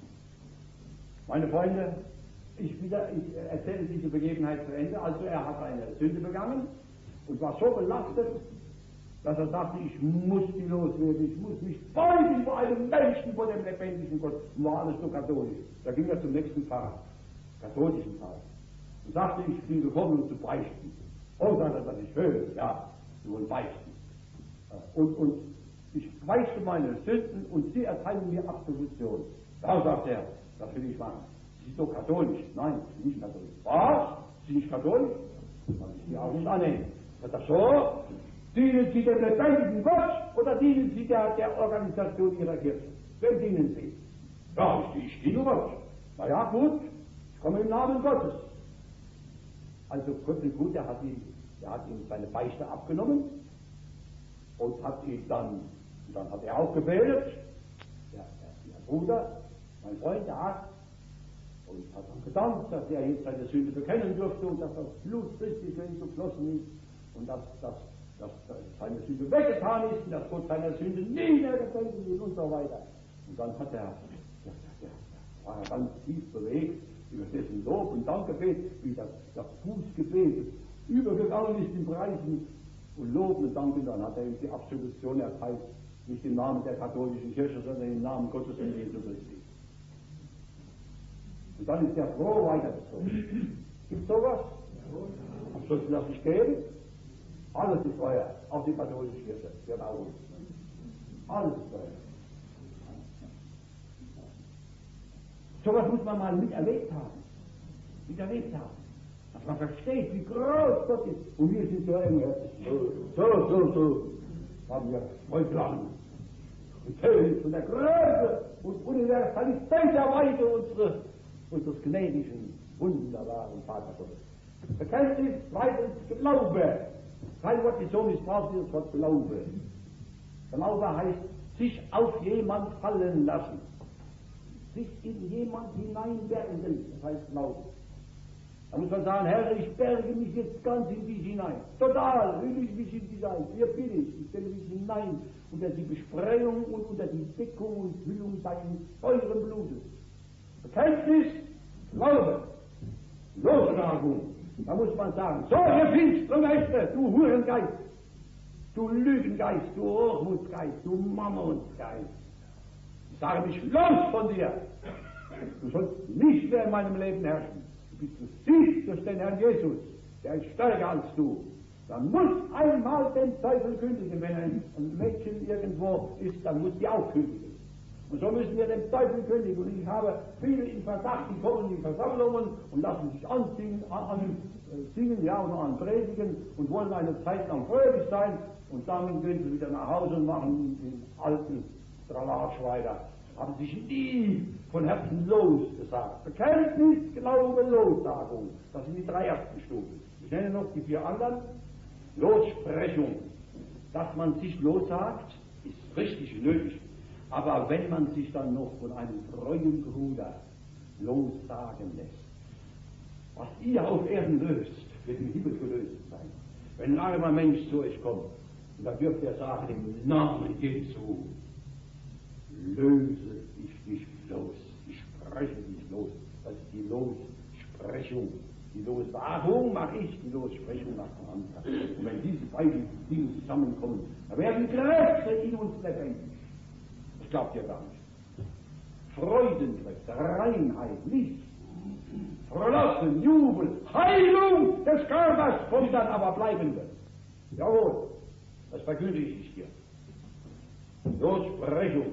Meine Freunde, ich erzähle diese Begebenheit zu Ende. Also er hat eine Sünde begangen und war so belastet, dass er sagte, ich muss die loswerden, ich muss mich beugen vor einem Menschen, vor dem lebendigen Gott. Und war alles so katholisch. Da ging er zum nächsten Pfarrer, katholischen Pfarrer, und sagte, ich bin gekommen, um zu beichten. Oh, sagte er, das ist schön, ja, Sie wollen beichten. Und ich beichte meine Sünden und Sie erteilen mir Absolution. Da sagt er, das will ich machen. Sie sind doch katholisch. Nein, ich bin nicht katholisch. Was? Sie sind nicht katholisch? Kann ich die auch nicht annehmen. Sagt er, so? Dienen Sie dem lebendigen Gott oder dienen Sie der Organisation Ihrer Kirche? Wem dienen Sie? Ja, ich diene Gott. Na ja, gut, ich komme im Namen Gottes. Also kurz und gut, er hat ihm seine Beichte abgenommen und hat ihn dann hat er auch gebetet, der Bruder, mein Freund, der Arzt, und hat dann gedankt, dass er jetzt seine Sünde bekennen durfte und dass das Blut richtig für ihn geflossen ist und dass seine Sünde weggetan ist und dass Gott seiner Sünde nie mehr gedenken will und so weiter. Und dann war er ganz tief bewegt über dessen Lob und Dankgebet, wie das Bußgebet übergegangen ist in Preisen und Loben und Danken. Dann hat er ihm die Absolution erteilt, nicht im Namen der katholischen Kirche, sondern im Namen Gottes und Jesu Christi. Und dann ist er froh weitergezogen. Gibt es sowas? Am Schluss lasse ich geben. Alles ist euer, auch die katholische Kirche, wird auch uns. Alles ist euer. So was muss man mal miterlebt haben. Dass man versteht, wie groß Gott ist. Und wir sind so engherzig. So. Haben wir Freudlang. Und Höhe von der Größe und Universalität der Weite unseres gnädigen, wunderbaren Vater Gottes. Bekenntnis, zweitens Glaube. Kein Wort ist so missbraucht, dieses Wort Glaube. Glaube heißt, sich auf jemand fallen lassen. Sich in jemand hineinwerden, das heißt Glauben. Da muss man sagen, Herr, ich berge mich jetzt ganz in dich hinein. Total, will ich mich in dich hinein. Hier bin ich. Ich stelle mich hinein unter die Besprengung und unter die Deckung und Hüllung deines teuren Blutes. Bekenntnis, Glaube, Lossagung. Da muss man sagen, so, ihr finstere Mächte, du Hurengeist, du Lügengeist, du Hochmutsgeist, du Mammonsgeist. Ich sage mich los von dir. Du sollst nicht mehr in meinem Leben herrschen. Du bist besiegt durch den Herrn Jesus, der ist stärker als du. Dann muss einmal den Teufel kündigen. Wenn ein Mädchen irgendwo ist, dann muss die auch kündigen. Und so müssen wir dem Teufel kündigen. Und ich habe viele in Verdacht, die kommen in die Versammlungen und lassen sich ansingen, singen, ja, und predigen und wollen eine Zeit lang fröhlich sein. Und dann gehen sie wieder nach Hause und machen den alten Tralatsch weiter. Haben sich nie von Herzen losgesagt. Bekenntnis, Glaube, Lossagung. Das sind die 3 ersten Stufen. Ich nenne noch die 4 anderen. Lossprechung. Dass man sich lossagt, ist richtig nötig. Aber wenn man sich dann noch von einem treuen Bruder lossagen lässt, was ihr auf Erden löst, wird im Himmel gelöst sein. Wenn ein armer Mensch zu euch kommt, und dann dürft ihr sagen, im Namen Jesu, löse ich dich los, ich spreche dich los. Das ist die Lossprechung. Die Lossagung mache ich, die Lossprechung macht der andere. Und wenn diese beiden Dinge zusammenkommen, dann werden Kräfte in uns lebendig. Das glaubt ihr gar nicht. Freudenkräfte, Reinheit, Licht, Verlassen, Jubel, Heilung des Körpers kommt dann aber bleibende. Jawohl, das verkündige ich dir. Lossprechung.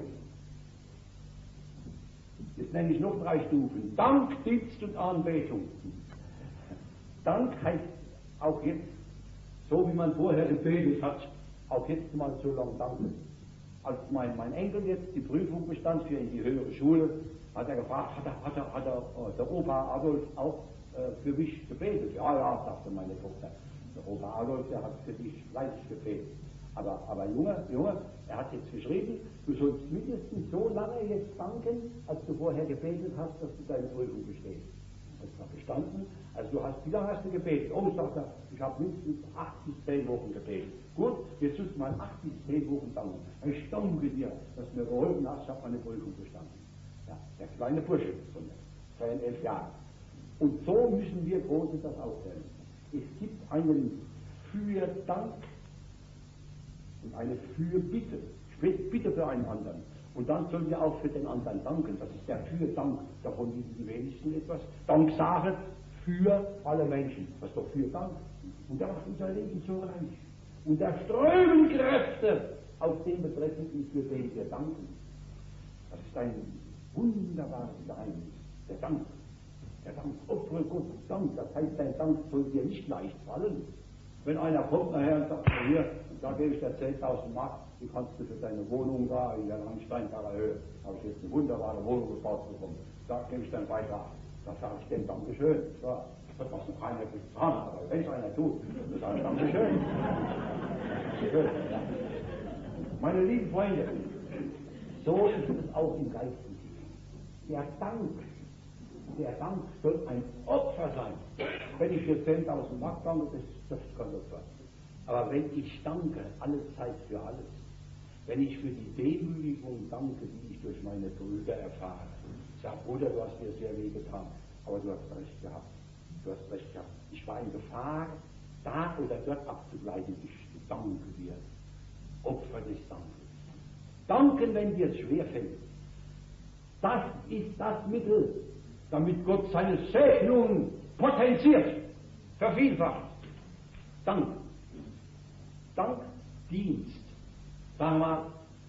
Jetzt nenne ich noch 3 Stufen. Dank, Dienst und Anbetung. Dank heißt auch jetzt, so wie man vorher gebetet hat, auch jetzt mal so lang danken. Als mein Enkel jetzt die Prüfung bestand für in die höhere Schule, hat er gefragt, hat der Opa Adolf auch für mich gebetet? Ja, ja, sagte meine Tochter. Der Opa Adolf, der hat für dich fleißig gebetet. Aber Junge, er hat jetzt geschrieben, du sollst mindestens so lange jetzt danken, als du vorher gebetet hast, dass du deine Prüfung bestehst. Das war bestanden. Also wie lange hast du gebetet? Oh, sagt er, ich habe mindestens 8 bis 10 Wochen gebetet. Gut, jetzt sollst du mal 8 bis 10 Wochen danken. Ich danke dir, dass du mir geholfen hast, ich habe meine Prüfung bestanden. Ja, der kleine Bursche von mir, 10, 11 Jahre. Und so müssen wir Große das aufstellen. Es gibt einen Fürdank und eine Fürbitte. Bitte für einen anderen. Und dann sollen wir auch für den anderen danken. Das ist der Fürdank. Davon wissen die wenigsten etwas. Danksaget für alle Menschen. Das ist doch Fürdank. Und der macht unser Leben so reich. Und da strömen Kräfte auf den Betreffenden, für den wir danken. Das ist ein wunderbares Geheimnis. Der Dank. Der Dank. Opfere Gott Dank. Das heißt, dein Dank soll dir nicht leicht fallen. Wenn einer kommt nachher und sagt, hier, da gebe ich dir 10.000 Mark, die kannst du für deine Wohnung da in der Langsteintaler Höhe, habe ich jetzt eine wunderbare Wohnung gebaut bekommen, da gebe ich dann Beitrag. Da sage ich dem Dankeschön. Ja, das wird was noch keiner getan, aber wenn es einer tut, dann sage ich Dankeschön. Dankeschön. Ja. Meine lieben Freunde, so ist es auch im Geistlichen. Der Dank soll ein Opfer sein. Wenn ich für 10.000 Mark danke, das ist kein Opfer. Aber wenn ich danke, alles Zeit für alles, wenn ich für die Demütigung danke, die ich durch meine Brüder erfahre, sage, Bruder, du hast mir sehr weh getan, aber du hast recht gehabt. Du hast recht gehabt. Ich war in Gefahr, da oder dort abzugleiten. Ich danke dir. Opfer des Dankes. Danken, wenn dir es schwerfällt. Das ist das Mittel, damit Gott seine Segnung potenziert, vervielfacht. Dank. Dank, Dienst. Sag mal,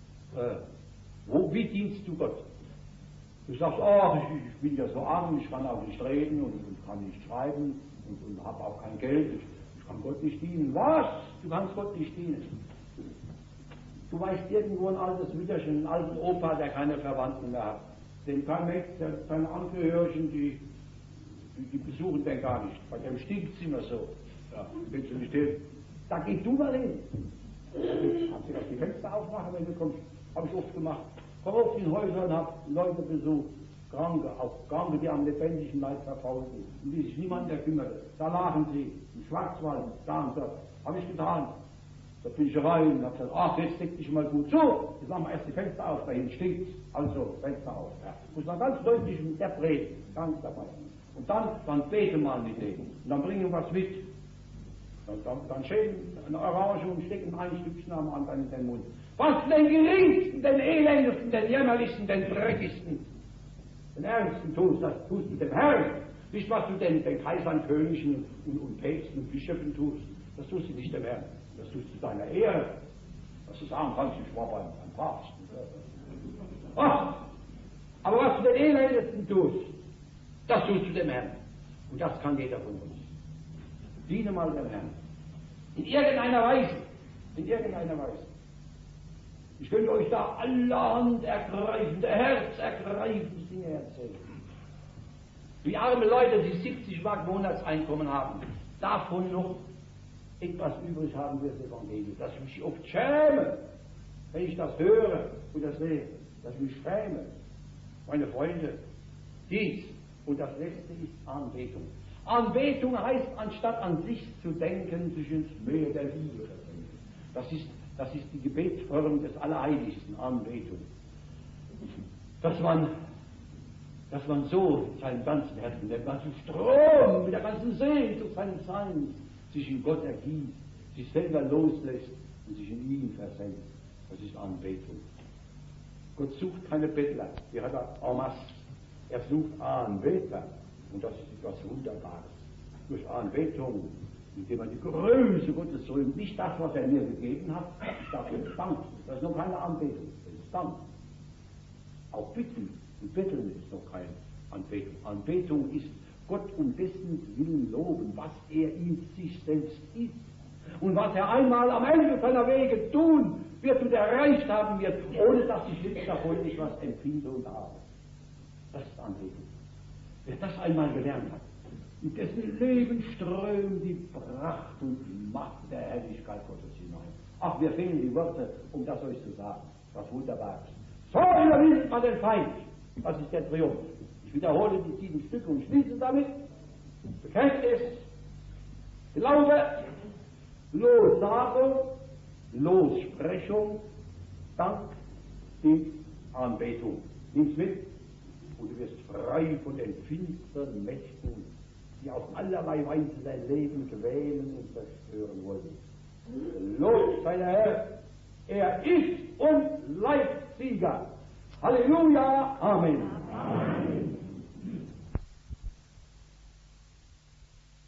wie dienst du Gott? Du sagst, oh, ich bin ja so arm, ich kann auch nicht reden und kann nicht schreiben und habe auch kein Geld, ich kann Gott nicht dienen. Was? Du kannst Gott nicht dienen. Du weißt irgendwo ein altes Mütterchen, einen alten Opa, der keine Verwandten mehr hat. Den kann seine Angehörigen, die besuchen den gar nicht. Bei dem stinkt es immer so. Ja, willst du nicht hin? Da geh du mal hin. Kannst du die Fenster aufmachen, wenn du kommst? Habe ich oft gemacht. Komm oft in Häuser und hab Leute besucht. Kranke, die am lebendigen Leib verfaulten, um die sich niemand mehr kümmerte. Da lagen sie, im Schwarzwald, da und dort. Habe ich getan. Da bin ich rein und habe gesagt, ach, jetzt deck dich mal gut zu. Jetzt machen wir erst die Fenster auf, dahin stinkt. Also, Fenster auf. Ja. Muss man ganz deutlich mit der reden, ganz dabei. Und dann bete mal mit denen. Und dann bringen wir was mit. Dann schälen eine Orange und stecken ein Stückchen am anderen in den Mund. Was den geringsten, den elendesten, den jämmerlichsten, den dreckigsten, den ärgsten tust, das tust du dem Herrn. Nicht, was du den Kaisern, Königen und Päpsten und Bischöfen tust. Das tust du nicht dem Herrn. Das tust du deiner Ehre. Was du sagen kannst, ich war beim Papst. Ach, aber was du den elendesten tust, das tust du dem Herrn. Und das kann jeder von uns. Diene mal dem Herrn. In irgendeiner Weise. In irgendeiner Weise. Ich könnte euch da allerhand ergreifende, herzergreifende Dinge erzählen. Wie arme Leute, die 70 Mark Monatseinkommen haben, davon noch etwas übrig haben für das Evangelium. Dass ich mich oft schäme, wenn ich das höre und das sehe. Dass ich mich schäme. Meine Freunde, dies und das letzte ist Anbetung. Anbetung heißt, anstatt an sich zu denken, sich ins Meer der Liebe versenken. Das ist die Gebetsform des Allerheiligsten, Anbetung. Dass man so seinen ganzen Herzen, den ganzen Strom, mit der ganzen Sehnsucht seines Seins sich in Gott ergießt, sich selber loslässt und sich in ihn versenkt. Das ist Anbetung. Gott sucht keine Bettler, die hat er en masse. Er sucht Anbeter. Und das ist etwas Wunderbares. Durch Anbetung, indem man die Größe Gottes rühmt, nicht das, was er mir gegeben hat, ist dafür Dank. Das ist noch keine Anbetung, das ist Dank. Auch Bitten und Betteln ist noch keine Anbetung. Anbetung ist Gott um dessen Willen loben, was er in sich selbst ist. Und was er einmal am Ende seiner Wege tun wird und erreicht haben wird, ohne dass ich jetzt davon etwas empfinde und habe. Das ist Anbetung. Wer das einmal gelernt hat, in dessen Leben strömt die Pracht und die Macht der Herrlichkeit Gottes hinein. Ach, mir fehlen die Worte, um das euch zu sagen, was wunderbar ist. So überwindet man den Feind. Das ist der Triumph. Ich wiederhole die 7 Stücke und schließe damit. Bekenntnis, Glaube, Lossagung, Lossprechung, Dank, Dienst, Anbetung. Nimm's mit. Und du wirst frei von den finsteren Mächten, die auf allerlei Weise dein Leben quälen und zerstören wollen. Los sei der Herr, er ist und bleibt Sieger. Halleluja, Amen. Amen.